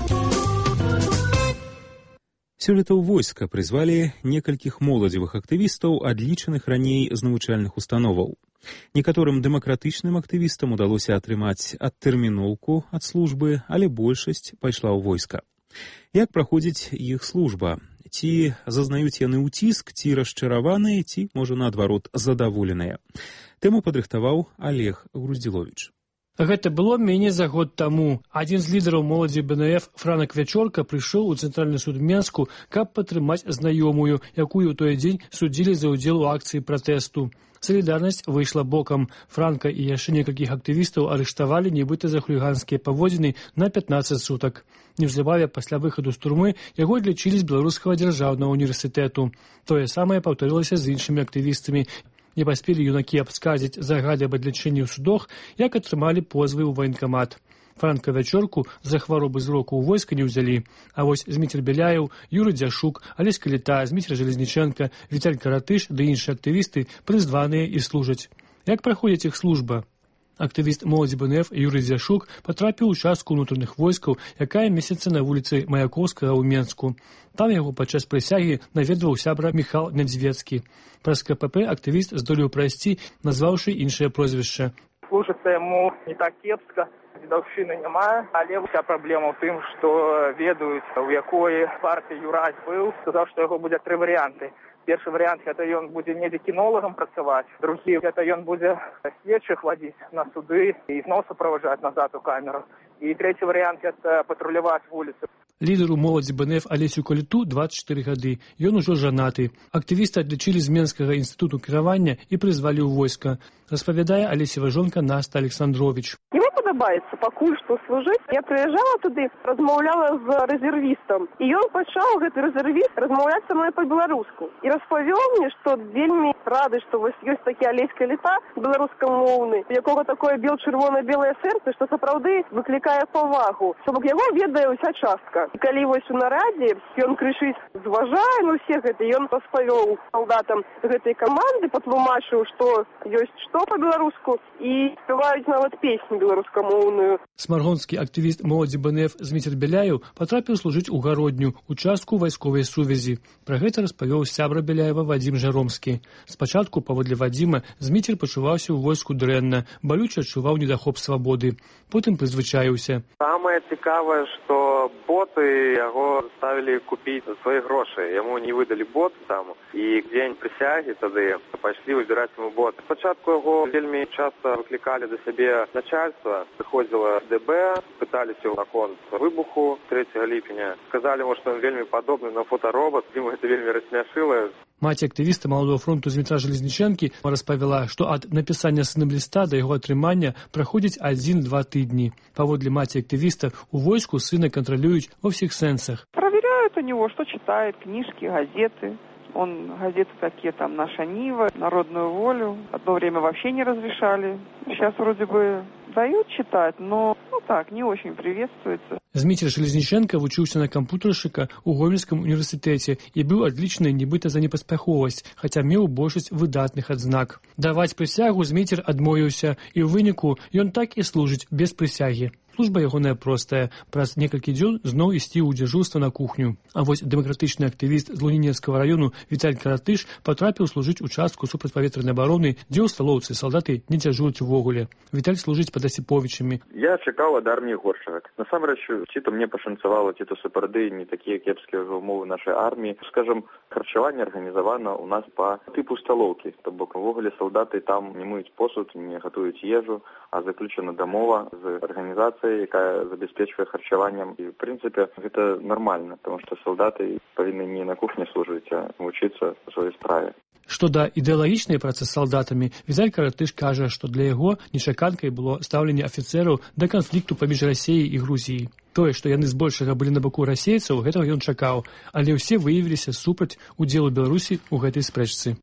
Сёлета ў войска прызвалі некалькіх моладзевых актывістаў, адлічаных раней з навучальных установаў. Некаторым дэмакратычным актывістам удалося атрымаць адтэрміноўку ад службы, але большасць пайшла ў войска. Як праходзіць іх служба? Ці зазнаюць яны ўціск, ці расчараваныя, ці, можа, наадварот, задаволеныя? Тэму падрыхтаваў Олег Груздзіловіч. Гэта было меней за год таму. Адзін з лідараў моладзі БНФ Франак Вячорка прыйшоў у Цэнтральны суд Менску, каб падтрымаць знаёмую, якую ў той дзень судзілі за ўдзел у акцыі пратэсту. Салідарнасць выйшла бокам. Франка і яшчэ некалькіх актывістаў арыштавалі нібыта за хуліганскія паводзіны на 15 сутак. Неўзабаве пасля выхаду з турмы яго адлічылі з Беларускага дзяржаўнага універсітэту. Тое самае паўтарылася з іншымі актывістамі. Не паспелі юнакі абскардзіць загады аб адлічэнні ў судах, як атрымалі позвы ў ваенкамат. Франка Вячорку за хваробы зроку ў войска не ўзялі. А вось Зміцер Беляеў, Юрый Дзяшук, Алесь Каліта, Зміцер Жалезніченка, Віталь Каратыш ды іншыя актывісты прызваныя і служаць. Як праходзіць іх служба? Актывіст моладзі БНФ Юрый Дзяшук патрапіў у частку ўнутраных войскаў, якая месяца на вуліцы Маяковскага ў Менску. Там яго падчас прысягі наведваў сябра Міхал Нядзвецкі. Праз КПП актывіст здолеў прайсці, назваўшы іншае прозвішча. Служыцца яму не так кепска, дзедаўшчыны няма, але ўся праблема ў тым, што ведаюць, у якой партыі Юрась быў, сказаў, што яго будзе 3 варыянты. Першы варыянт – гэта ён будзе недзе кінолагам працаваць. Другі – гэта ён будзе следчых вадзіць на суды і зноў суправаджаць назад у камеру. І трэці варыянт – гэта патруляваць вуліцы. Лідару моладзі БНФ Алесю Каліту 24 гады. Ён ужо жанаты. Актывісты адлічылі з Менскага інстытуту кіравання і прызвалі ў войска. Распавядае Алесева жонка Наста Александрович. Мне падабаецца пакуль што служыць. Я прыязджала туды, размаўляла з рэзервістам. І ён пачаў, гэты рэзервіст, размаўляць са мной па-беларуску. І распавёў мне, што вельмі рады, што вось ёсць такі Алесь Каліта, беларускамоўны, у якога такое бел-чырвона-белае сэрца, што сапраўды выклікае павагу. Што бок яго ведае ўся частка. І калі вось у нарадзе ён крычыць, зважае на ўсе гэта, ён распавёў салдатам гэтай каманды, патлумачыў, што ёсць што па-беларуску, і спяваюць нават песню беларускамоўную. Смаргонскі актывіст моладзі БНФ Зміцер Беляеў патрапіў служыць у Гародню, у частку вайсковай сувязі. Пра гэта распавёў сябра Беляева Вадзім Жаромскі. Спачатку, паводле Вадзіма, Зміцер пачуваўся ў войску дрэнна, балюча адчуваў недахоп свабоды. Потым прызвычаіўся. Самае цікавае, што боты яго заставілі купіць за свае грошы. Яму не выдалі бот там, і дзень прысягі тады пайшлі выбіраць яму бот. Спачатку яго вельмі часта выклікалі да сябе начальства. Прыходзіла ДБ, пыталіся наконт выбуху 3 ліпеня. Сказалі, што ён вельмі падобны на фотаробот, ім гэта вельмі рассмяшыла. Маці актывіста Маладога фронту Змітра Жалезнічэнкі распавяла, што ад напісання сыном ліста да яго атрымання праходзіць 1-2 тыдні. Паводле маці актывіста, у войску сына кантралююць ва ўсіх сэнсах. Проверяют у него, что читает, книжки, газеты. Он газеты такие, там, «Наша Нива», «Народную волю». Одно время вообще не разрешали. Сейчас вроде бы дают читать, но, так, не очень приветствуется. Зміцер Жалезніченка вучыўся на кампутаршчыка ў Гомельскім універсітэце і быў адлічаны нібыта за непаспяховасць, хаця меў большасць выдатных адзнак. Даваць прысягу Зміцер адмовіўся, і ў выніку ён так і служыць без прысягі. Служба ягоная простая. Праз некалькі дзён зноў ісці ў дзяжурства на кухню. А вось дэмакратычны актывіст з Лунінецкага раёну Віталь Каратыш патрапіў служыць у частку супрацьпаветранай абароны, дзе ў сталоўцы салдаты не дзяжураць увогуле. Віталь служыць пад Асіповічамі. Я чакаў ад арміі горшага. Насамрэч, ці то мне пашанцавала, ці то сапраўды не такія кепскія ўмовы нашай арміі. Скажам, харчаванне арганізавана у нас па тыпу сталоўкі. То бок увогуле салдаты там не мыюць посуд, не гатуюць ежу, а заключана дамова з арганізацыяй, якая забяспечвае харчаваннем. І, в прынцыпе, гэта нармальна, тому што салдаты павінны не на кухні служыць, а вучыцца ў сваёй справе. Што да ідэалагічнай працы з салдатамі, Віталь Каратыш кажа, што для яго нечаканкай было стаўленне афіцэраў да канфлікту паміж Расіяй і Грузіяй. Тое, што яны збольшага былі на баку расейцаў, гэтага ён чакаў, але ўсе выявіліся супраць удзелу Беларусі ў гэтай спрэчцы.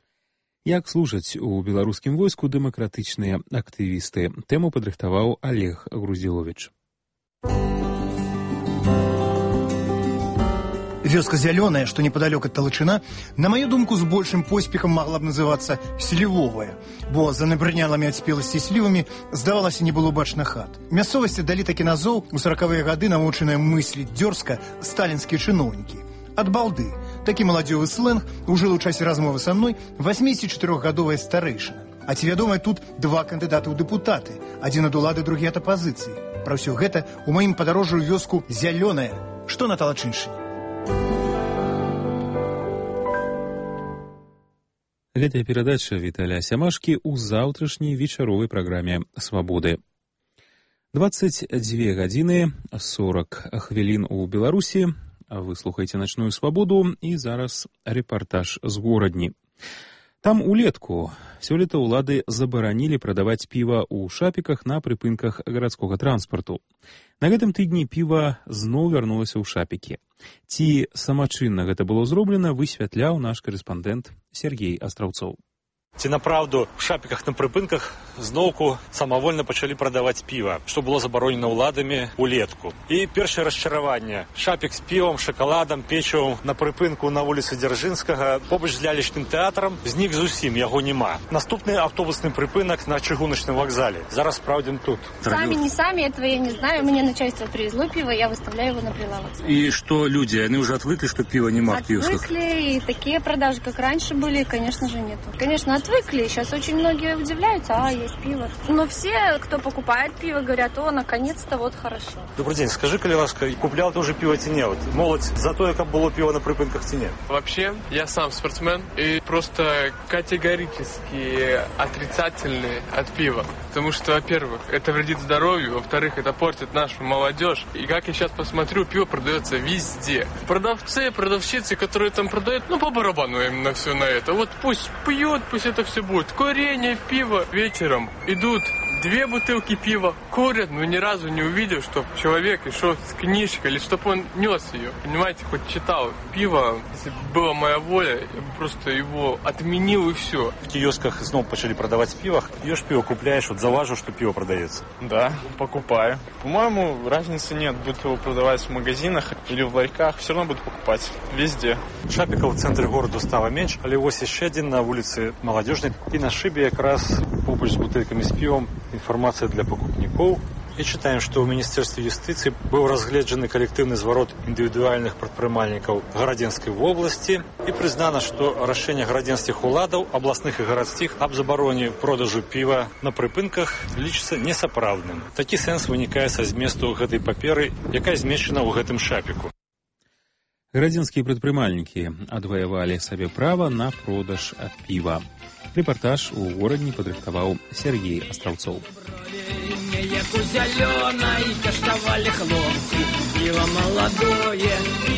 Як служаць у беларускім войску дэмакратычныя актывісты? Тэму падрыхтаваў Олег Груздзіловіч. Вёска Зялёная, што непадалёк ад Талачына, на маю думку, з большым поспехам магла б называцца Слівовая, бо за набрынялымі ад спеласці слівамі, здавалася, не было бачна хат. Мясцовасці далі такі назоў у 40-е гады навучаныя мысліць дзёрзка сталінскія чыноўнікі. Ад балды. Такі маладзёвы сленг ужыл у часе размовы са мной 84-гадовая старэйшына. А ці вядомыя тут два кандыдаты ў дэпутаты, адзін ад улады, другі ад апазіцыі. Пра ўсё гэта ў маім падарожжы ў вёску Зялёная, што на Талачыншыне. Гэтая перадача Віталія Сямашкі ў заўтрашняй вечаровай праграме «Свабоды». 22 гадзіны 40 хвілін у Беларусі. Вы слухаеце «Начную свабоду» і зараз рэпартаж з горадні. Там улетку сёлета ўлады забаранілі прадаваць піва ў шапіках на прыпынках гарадскога транспарту. На гэтым тыдні піва зноў вярнулася ў шапікі. Ці самачынна гэта было зроблена, высвятляў наш карэспандэнт Сергей Астраўцоў. Ці направду в шапіках на прыпынках зноўку самавольна пачалі прадаваць піва, што было забаронена ўладамі улетку. І першае расчараванне. Шапік з півам, шакаладам, печывам на прыпынку на вуліцы Дзяржынскага побач з лялечным тэатрам знік зусім, яго няма. Наступны автобусны прыпынак на чыгуначным вакзале. Зараз праўдзім тут. Сами, не сами, этого я не знаю. Мне начальство привезло пиво, я выставляю его на прилавок. И что люди, они уже отвыкли, что пива нема в киосках? Отвыкли, и такие продажи, как раньше были, конечно же, нету. Конечно, отвыкли. Сейчас очень многие удивляются, есть пиво. Но все, кто покупает пиво, говорят, наконец-то, вот хорошо. Добрый день, скажи, коли ласка, куплял ты уже пиво ці не? Вот, молодь за то, как было пиво на припинках ці не? Вообще, я сам спортсмен и просто категорически отрицательный от пива. Потому что, во-первых, это вредит здоровью, во-вторых, это портит нашу молодежь. И как я сейчас посмотрю, пиво продается везде. Продавцы, продавщицы, которые там продают, по барабану им на все на это. Вот пусть пьют, пусть это все будет. Курение, пиво. Вечером идут 2 бутылки пива, курят, но ни разу не увидел, чтобы человек шел с книжкой, или чтобы он нес ее. Понимаете, хоть читал. Пиво, если была моя воля, я бы просто его отменил и все. В киосках снова начали продавать пиво. Пьешь пиво, купляешь, вот заважу, что пиво продается. Да, покупаю. По-моему, разницы нет, будет его продавать в магазинах или в ларьках, все равно буду покупать везде. Шапікаў в цэнтры гораду стала менш, але вось яшчэ адзін на вуліцы Маладзёжнай. І на шыбе якраз побач з бутылкамі з півом информация для покупников. И читаем, что в Министерстве юстиции был разгледжаны коллективный зворот индивидуальных предпринимальников Городенской области и признано, что решение городенских уладов, областных и городских об забороне продажу пива на припынках лічится несапраўдным. Такі сэнс вынікае са зместу гэтай паперы, якая змешчана ў гэтым шапіку. Городенские предпринимальники адваявалі сабе права на продаж пива. Репортаж у горадні падрыхтаваў Сергей Астраўцоў. Як у зялёнай каштавалі хлопцы, пиво молодое,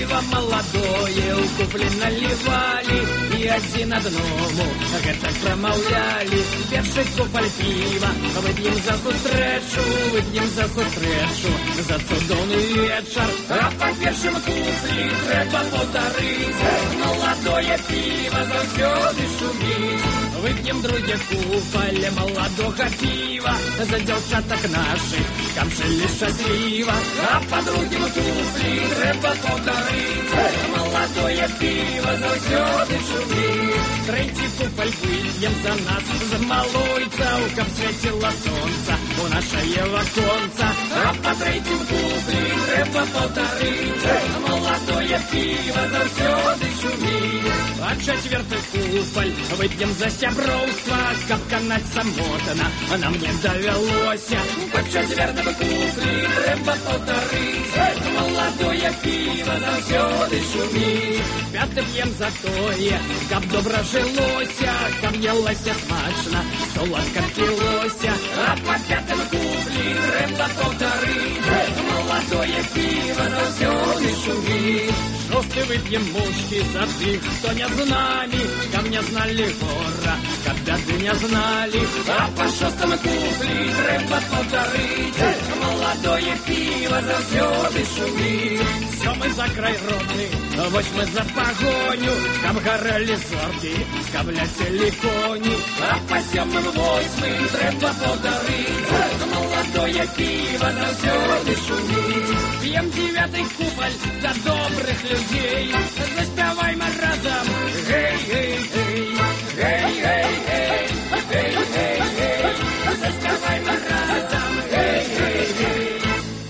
у куфлі наливали, і адзін адному гэтак прамаўлялі. Першы купаль пива, вып'ем за сустрэчу, за цудоўны вечар. А па першым куфлі трэба паўтарыць, маладое пиво заўсёды шуміць. Вып'ем друге купаль маладога пива, за дзяўчатак наших, каб жылі шчасліва. А па другім куфлі трэба паўтарыць, маладое пиво заўсёды шуміць. Трэці купаль вып'ем за нас з малойцаў, каб свяціла сонца у нашае ваконца. А па трэцім куфлі трэба паўтарыць, маладое пиво заўсёды шуміць. А чацвёрты купаль вып'ем за сяброўства, каб канаць самотна нам не давялося. Па чацвёртым куфлі трэба паўтарыць, маладое пиво заўсёды шуміць. Пяты п'ем за тое, каб добра жылося, каб елася смачна, соладка пілося. А па пятым куфлі трэба паўтарыць, маладое пиво заўсёды шуміць. Шосты вып'ем мушкі за тых, хто не з намі, каб не зналі гора, каб бяды не зналі. А па шостым куфлі трэба паўтарыць, маладое пиво заўсёды шуміць. Сёмы за край родны, восьмы за пагоню, каб гарэлі зоркі, каб ляцелі коні. А па сёмым восьмым трэба паўтарыць, маладое Молодое пиво заўсёды шуміць. П'ем 9-й купаль за добрых людзей. Заспявайма разам. Гей, гей, гей. Гей, гей, гей. Гей, гей, гей. Заспявайма разам. Гей, гей, гей.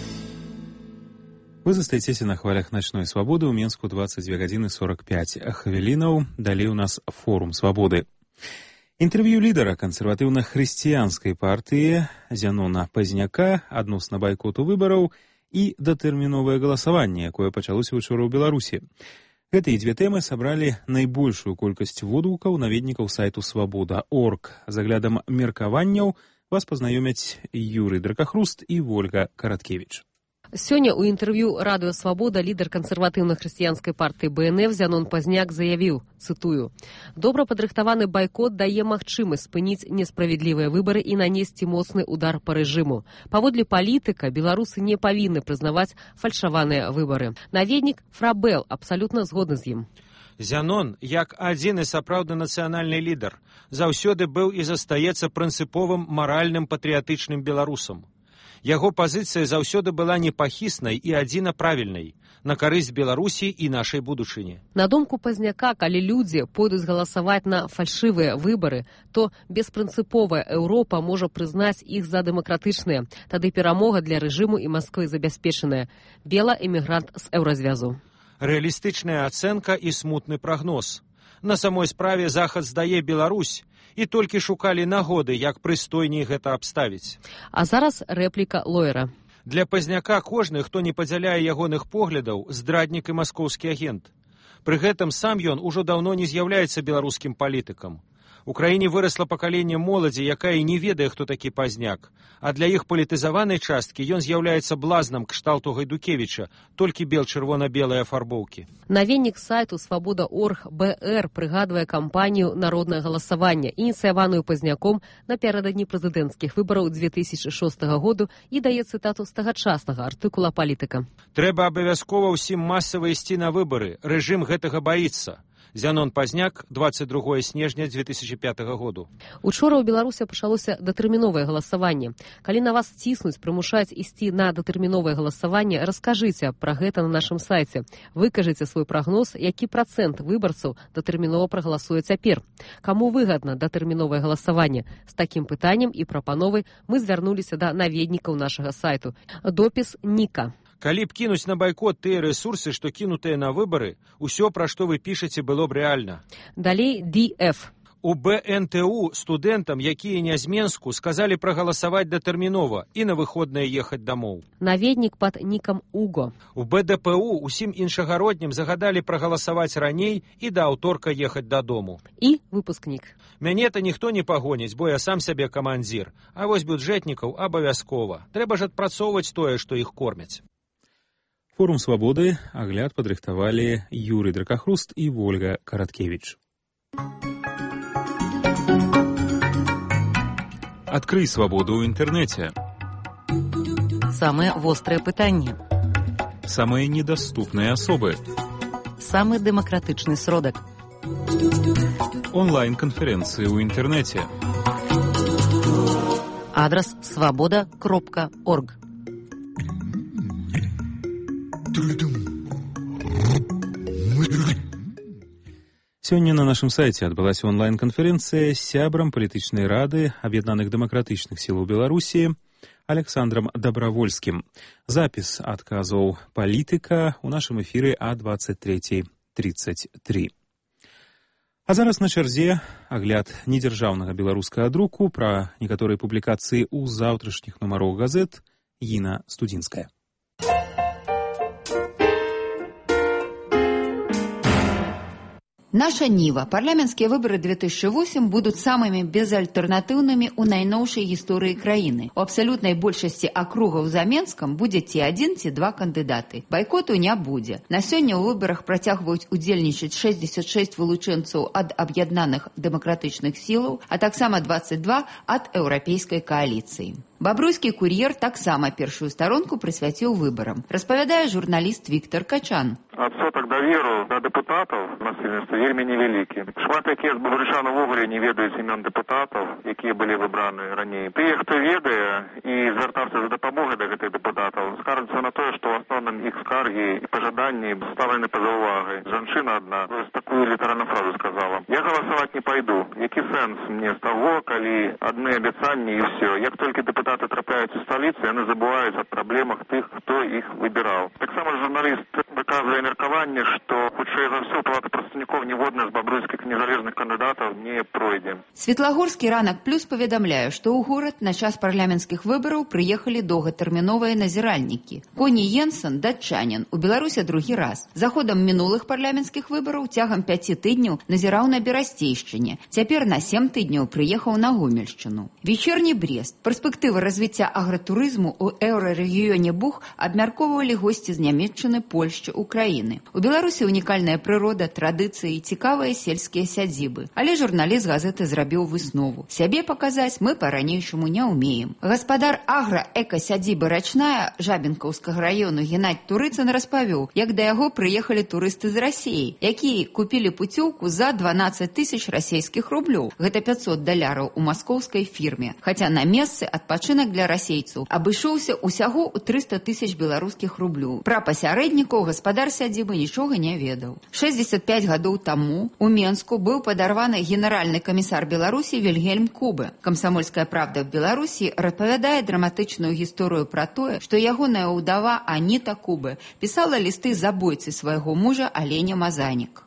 Вы застаецеся на хвалях начной свабоды ў Менску 22 гадзіны 45 хвілінаў. Далей у нас форум свабоды. Інтэрв'ю лідара кансерватыўна-хрысціянскай партыі Зянона Пазняка адносна байкоту выбараў і датэрміновае галасаванне, якое пачалося учора ў Беларусі. Гэтыя дзве тэмы сабралі найбольшую колькасць водгукаў наведнікаў сайту свабода.орг. З аглядам меркаванняў вас пазнаёмяць Юрый Дракахруст і Вольга Караткевіч. Сёння ў інтэрв'ю радыё «Свабода» лідар кансерватыўна-хрысціянскай партыі БНФ Зянон Пазняк заявіў, цытую, «Добра падрыхтаваны байкот дае магчымасць спыніць несправядлівыя выбары і нанесці моцны удар па рэжыму. Паводле палітыка, беларусы не павінны прызнаваць фальшаваныя выбары». Наведнік Фрабел абсалютна згодны з ім. Зянон, як адзіны сапраўдны нацыянальны лідар, заўсёды быў і застаецца прынцыповым маральным патрыятычным беларусам. Яго пазіцыя заўсёды была непахіснай і адзіна правільнай, на карысць Беларусі і нашай будучыні. На думку Пазняка, калі людзі пойдуць галасаваць на фальшывыя выбары, то беспрынцыповая Еўропа можа прызнаць іх за дэмакратычныя. Тады перамога для рэжыму і Масквы забяспечаная. Бела эмігрант з еўразвязу. Рэалістычная ацэнка і смутны прагноз. На самой справе Захад здае Беларусь, і толькі шукалі нагоды, як прыстойней гэта абставіць. А зараз рэпліка Лойера. Для Пазняка кожны, хто не падзяляе ягоных поглядаў, здраднік і маскоўскі агент. Пры гэтым сам ён ужо даўно не з'яўляецца беларускім палітыкам. У краіне вырасла пакаленне моладзі, якая не ведае, хто такі Пазняк. А для іх палітызаванай часткі ён з'яўляецца блазнам кшталту Гайдукевіча, толькі бел-чырвона-белыя афарбоўкі. Наведнік сайту «Свабода.орг» БР прыгадвае кампанію «Народнае галасаванне», ініцыяваную Пазняком напярэдадні прэзідэнцкіх выбараў 2006 году і дае цытату з тагачаснага артыкула палітыка. «Трэба абавязкова ўсім масава ісці на выбары. Рэжым гэтага баіцца». Зянон Пазняк, 22 снежня 2005 году. Учора ў Беларусі пачалося датэрміновае галасаванне. Калі на вас ціснуць, прымушаюць ісці на датэрміновае галасаванне, раскажыце пра гэта на нашым сайце. Выкажыце свой прагноз, які працэнт выбарцаў датэрмінова прагаласуе цяпер. Каму выгадна датэрміновае галасаванне? З такім пытаннем і прапановай мы звярнуліся да наведнікаў нашага сайту. Допіс Ніка. Калі б кінуць на байкот тыя рэсурсы, што кінутыя на выбары, усё, пра што вы пішаце, было б рэальна. Далей ДФ. У БНТУ студэнтам, якія не з Менску, сказалі прагаласаваць датэрмінова і на выходныя ехаць дамоў. Наведнік пад нікам Уго. У БДПУ усім іншагароднім загадалі прагаласаваць раней і да аўторка ехаць дадому. І выпускнік. Мяне-то ніхто не пагоніць, бо я сам сябе камандзір. А вось бюджэтнікаў абавязкова. Трэба ж адпрацоўваць тое, што іх кормяць. Форум свабоды агляд падрыхтавалі Юрый Дракахруст і Вольга Караткевіч. Адкрый свабоду ў інтэрнэце. Самыя вострыя пытанні. Самыя недаступныя асобы. Самы дэмакратычны сродак. Онлайн-канферэнцыі ў інтэрнэце. Адрас свабода.орг. Сёння на нашым сайце адбылася онлайн-канферэнцыя з сябрам палітычнай рады Аб'яднаных дэмакратычных сілаў Беларусі Александром Добровольскім. Запіс адказаў палітыка ў нашым эфіры а 23:33. А зараз на чарзе агляд недзяржаўнага беларускага друку пра некаторыя публікацыі ў заўтрашніх нумароў газет Іна Студзінская. Наша Нива. Парламенскія выборы 2008 будут самыми безальтернатыўнымі ў найноўшай гісторыі краіны. У абсалютнай большасці акругаў за Менскам будзе ці адзін, ці два кандыдаты. Байкоту не будзе. На сёння ў выбарах працягваюць удзельнічаць 66 вылучэнцаў ад аб'яднаных дэмакратычных сілаў, а таксама 22 ад еўрапейскай кааліцыі. Бабруйскі кур'ер таксама першую старонку прысвяціў выбарам. Распавядае журналіст Віктор Качан. адсотак даверу да дэпутатаў насельніцтва вельмі невялікі. Шмат якія з беларусян увогуле не ведаюць імён дэпутатаў, якія былі выбраны раней. Тыя, хто ведае і звяртаўся за дапамогай да гэтых дэпутатаў, скаржацца на тое, што ў асноўным іх скаргі і пажаданні ставлены па-за ўвагай. Жанчына адна такую літаральную фразу сказала: «Я галасаваць не пайду. Які сэнс мне з таго, калі адны абяцанні і ўсё. Як толькі дэпутаты трапляюць у сталіцу, яны забываюць аб праблемах тых, хто іх выбіраў». Таксама журналіст выказвае меркаванне, што хутчэй за ўсё палата прадстаўнікоў ніводна з бабруйскіх незалежных кандыдатаў не пройдзе. Светлагорскі ранак плюс паведамляе, што ў горад на час парламенцкіх выбараў прыехалі доўгатэрміновыя назіральнікі. Коні Йенсен, датчанін, у Беларусі другі раз. За ходам мінулых парламенцкіх выбараў цягам 5 тыдняў назіраў на Берасцейшчыне. Цяпер на 7 тыдняў прыехаў на Гомельшчыну. Вечерні Брест. Перспектывы развіцця агратурызму ў еўрарэгіёне Буг абмяркоўвалі госці з Нямецчыны, Польшчы, Украіны. У Беларусі унікальная прырода, традыцыі і цікавыя сельскія сядзібы. Але журналіст газеты зрабіў выснову. Сябе паказаць мы па-ранейшаму не ўмеем. Гаспадар агра-эка-сядзібы «Рачная» Жабінкаўскага раёну Геннадзь Турыцын распавёў, як да яго прыехалі турысты з Расіі, якія купілі пуцёўку за 12 000 расійскіх рублёў. Гэта $500 у маскоўскай фірме. Хаця на месцы адпачынак для расейцаў абышоўся ўсяго ў 300 000 беларускіх рублёў. Пра пасярэднікаў гаспадар сядзібы нічога не ведаў. 65 гадоў таму у Менску быў падарваны генеральны камісар Беларусі Вільгельм Кубе. «Камсамольская правда» в Беларусі распавядае драматычную гісторыю пра тое, што ягоная ўдава Аніта Кубе пісала лісты забойцы свайго мужа Аленя Мазанік.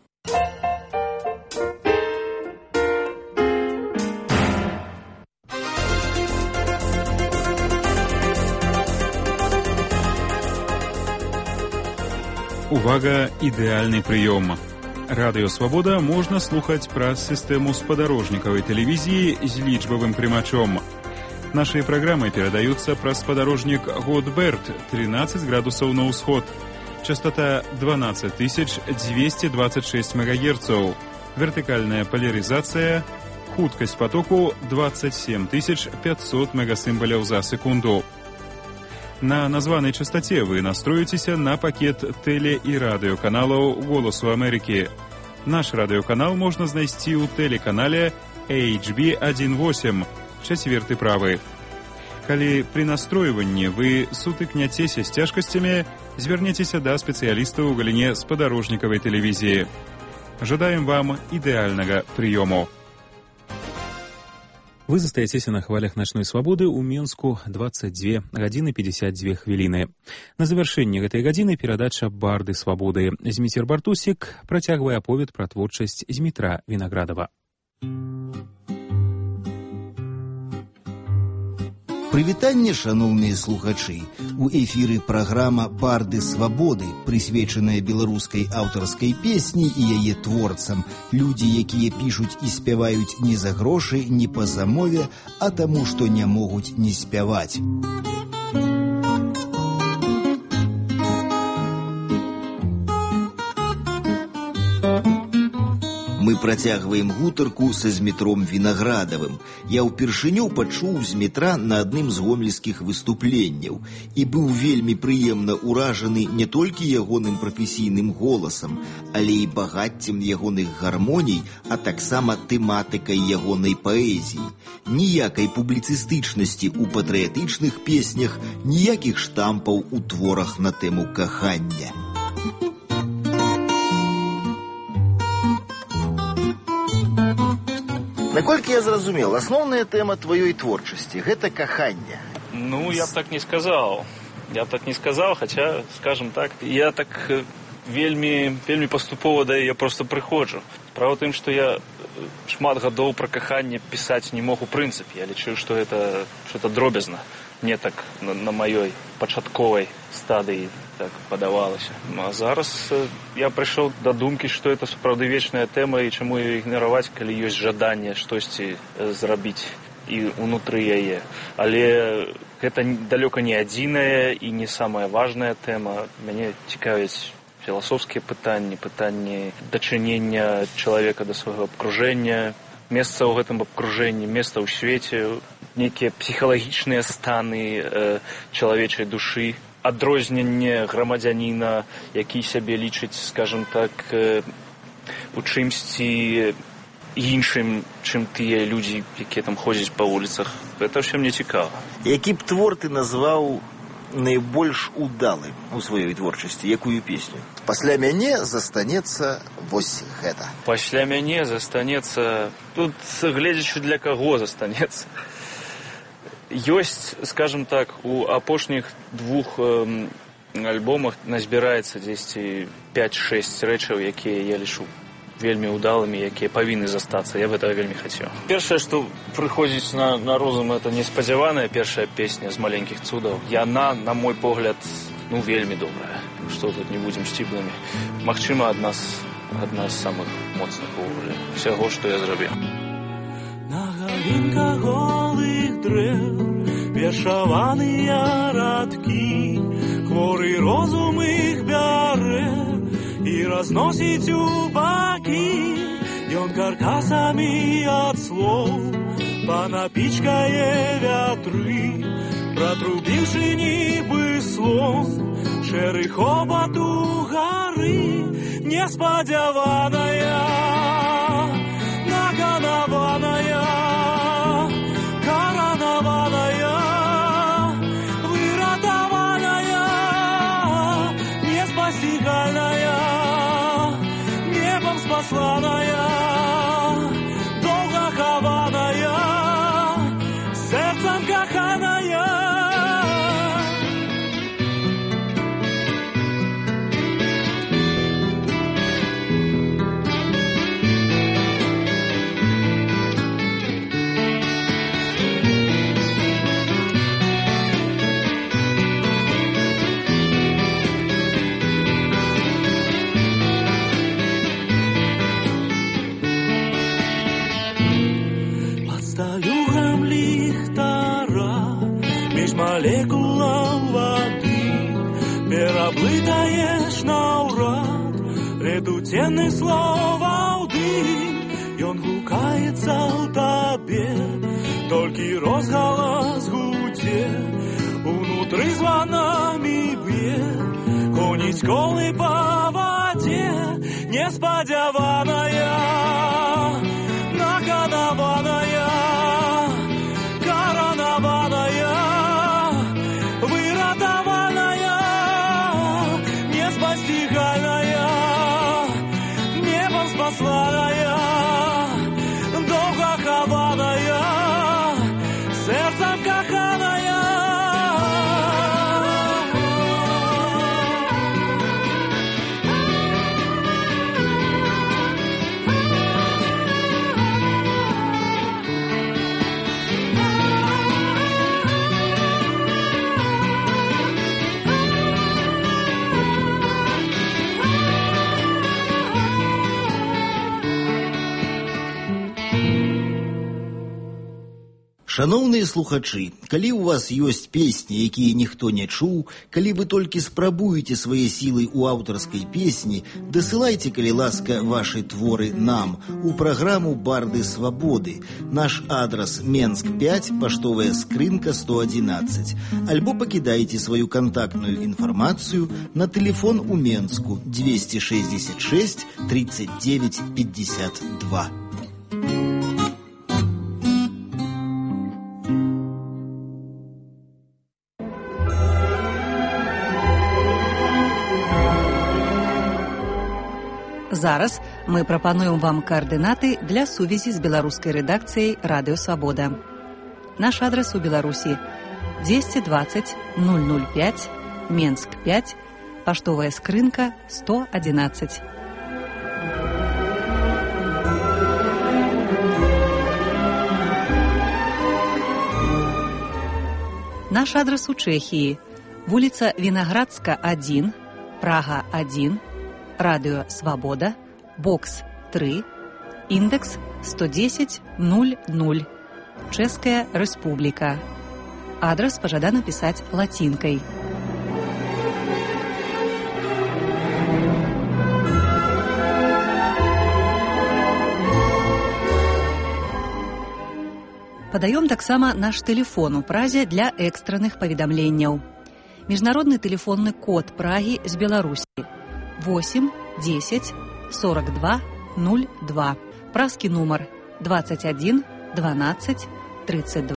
Увага, ідэальны прыём. Радыё «Свабода» можна слухаць праз сістэму спадарожнікавай тэлевізіі з лічбавым прымачом. Нашыя праграмы перадаюцца праз спадарожнік Готберт 13 градусаў на ўсход. Частота 12 226 МГц. Вертыкальная поляризация. Хуткасць потоку 27 500 мегасімбаляў за секунду. На названай частоце вы настроіцеся на пакет тэле- і радыёканалаў «Голасу Амерыкі». Наш радыёканал можна знайсці ў тэлеканале HB18, 4 правы. Калі пры настройванні вы сутыкняцеся з цяжкасцямі, звярніцеся да спецыялістаў у галіне спадарожнікавай тэлевізіі. Жадаем вам ідэальнага прыёму. Вы застаецеся на хвалях начной свабоды ў Менску 22 гадзіны 52 хвіліны. На завяршэнні гэтай гадзіны перадача «Барды свабоды». Зміцер Бартусік працягвае аповед пра творчасць Змітра Вінаградава. Прывітанне, шаноўныя слухачы. У эфіры праграма «Барды свабоды», прысвечаная беларускай аўтарскай песні і яе творцам. Людзі, якія пішуць і спяваюць не за грошы, не па замове, а таму, што не могуць не спяваць. Мы працягваем гутарку са Змітром Вінаградавым. Я ўпершыню пачуў Змітра на адным з гомельскіх выступленняў і быў вельмі прыемна ўражаны не толькі ягоным прафесійным голасам, але і багаццем ягоных гармоній, а таксама тэматыкай ягонай паэзіі. Ніякай публіцыстычнасці ў патрыятычных песнях, ніякіх штампаў у творах на тэму кахання. Наколькі я зразумел, асноўная тэма тваёй творчасці – гэта каханне. Ну, я б так не сказал. Хотя, скажем так, я так вельмі паступова да яе просто прыходжу. Справа ў тым, што я шмат гадоў пра каханне пісаць не мог у прынцыпе. Я лічу, што это дробязна. Мне так на маёй пачатковай стадыі так падавалася. А зараз я прыйшоў да думкі, што это сапраўды вечная тэма і чаму яе ігнараваць, калі ёсць жаданне штосьці зрабіць і ўнутры яе. Але гэта далёка не адзіная і не самая важная тэма. Мяне цікавяць філасофскія пытанні дачынення чалавека да свайго абкружэння, месца ў гэтым абкружэнні, месца ў свеце, нейкія псіхалагічныя станы чалавечай душы. адрозненне грамадзяніна, які сябе лічыць, скажем так, у чымсьці іншым, чым тыя людзі, якія там ходзяць па вуліцах. Гэта ўсё мне цікава. Які б твор ты назваў найбольш удалым у сваёй творчасці? Якую песню? Пасля мяне застанецца вось гэта. Пасля мяне застанецца... Тут, гледзячы для каго застанецца. Ёсць, скажем так, у апошніх 2 альбомах назбіраецца дзесьці 5-6 рэчаў, якія я лічу вельмі удалымі, якія павінны застацца. Я гэтага вельмі хацеў. Першае, што прыходзіць на розум, это неспадзяваная першая песня з маленькіх цудаў. Яна, на мой погляд, вельмі добрая. Што тут не будзем сціплымі. Магчыма, адна з самых моцных увогуле усяго, што я зрабіў. На галінках голых дрэў вершаваныя радкі, хворы розум іх бярэ і разносіць у бакі. Ён каркасамі ад слоў панапічкае вятры, пратрубіўшы нібы слон, шэры хобат у гары, неспадзяваная, наканаваная, каранаваная, выратаваная, неспасігальная, небом спасланая, доўга хаваная, сэрцам каханая. Молекулаў вады пераблытаеш наўрад, редуценны словаўды. Ён гукаецца ў табе, толькі розгалас гудзе, унутры званамі б'е, гоніць колы па вадзе, неспадзяваная, наканаваная, каранаваная, выратаваная, неспасігальная, небом спасланая, доўга хаваная, сэрцам каханая. Шаноўныя слухачы, калі ў вас ёсць песні, якія ніхто не чуў, калі вы толькі спрабуеце свае сілы ў аўтарскай песні, дасылайце, калі ласка, вашы творы нам у праграму «Барды свабоды». Наш адрас Менск 5, паштовая скрынка 111. Альбо пакідайце сваю кантактную інфармацыю на тэлефон у Менску 266 39 52. Зараз мы прапануем вам координаты для сувязі з беларускай рэдакцыяй «Радыё Свабода». Наш адрес у Беларусі 220 005, Менск 5, паштовая скрынка 111. Наш адрес у Чэхіі: вуліца Вінаградска 1, Прага 1, Радыё Свабода, бокс 3, індекс 110 00, Чэшская Рэспубліка. Адрес пажадана пісаць лацінкай. Падаём таксама наш тэлефон у празе для экстранных паведамленняў. Міжнародны тэлефонны код Прагі з Беларусі 8 10 42 02. Праскі нумар 21 12 32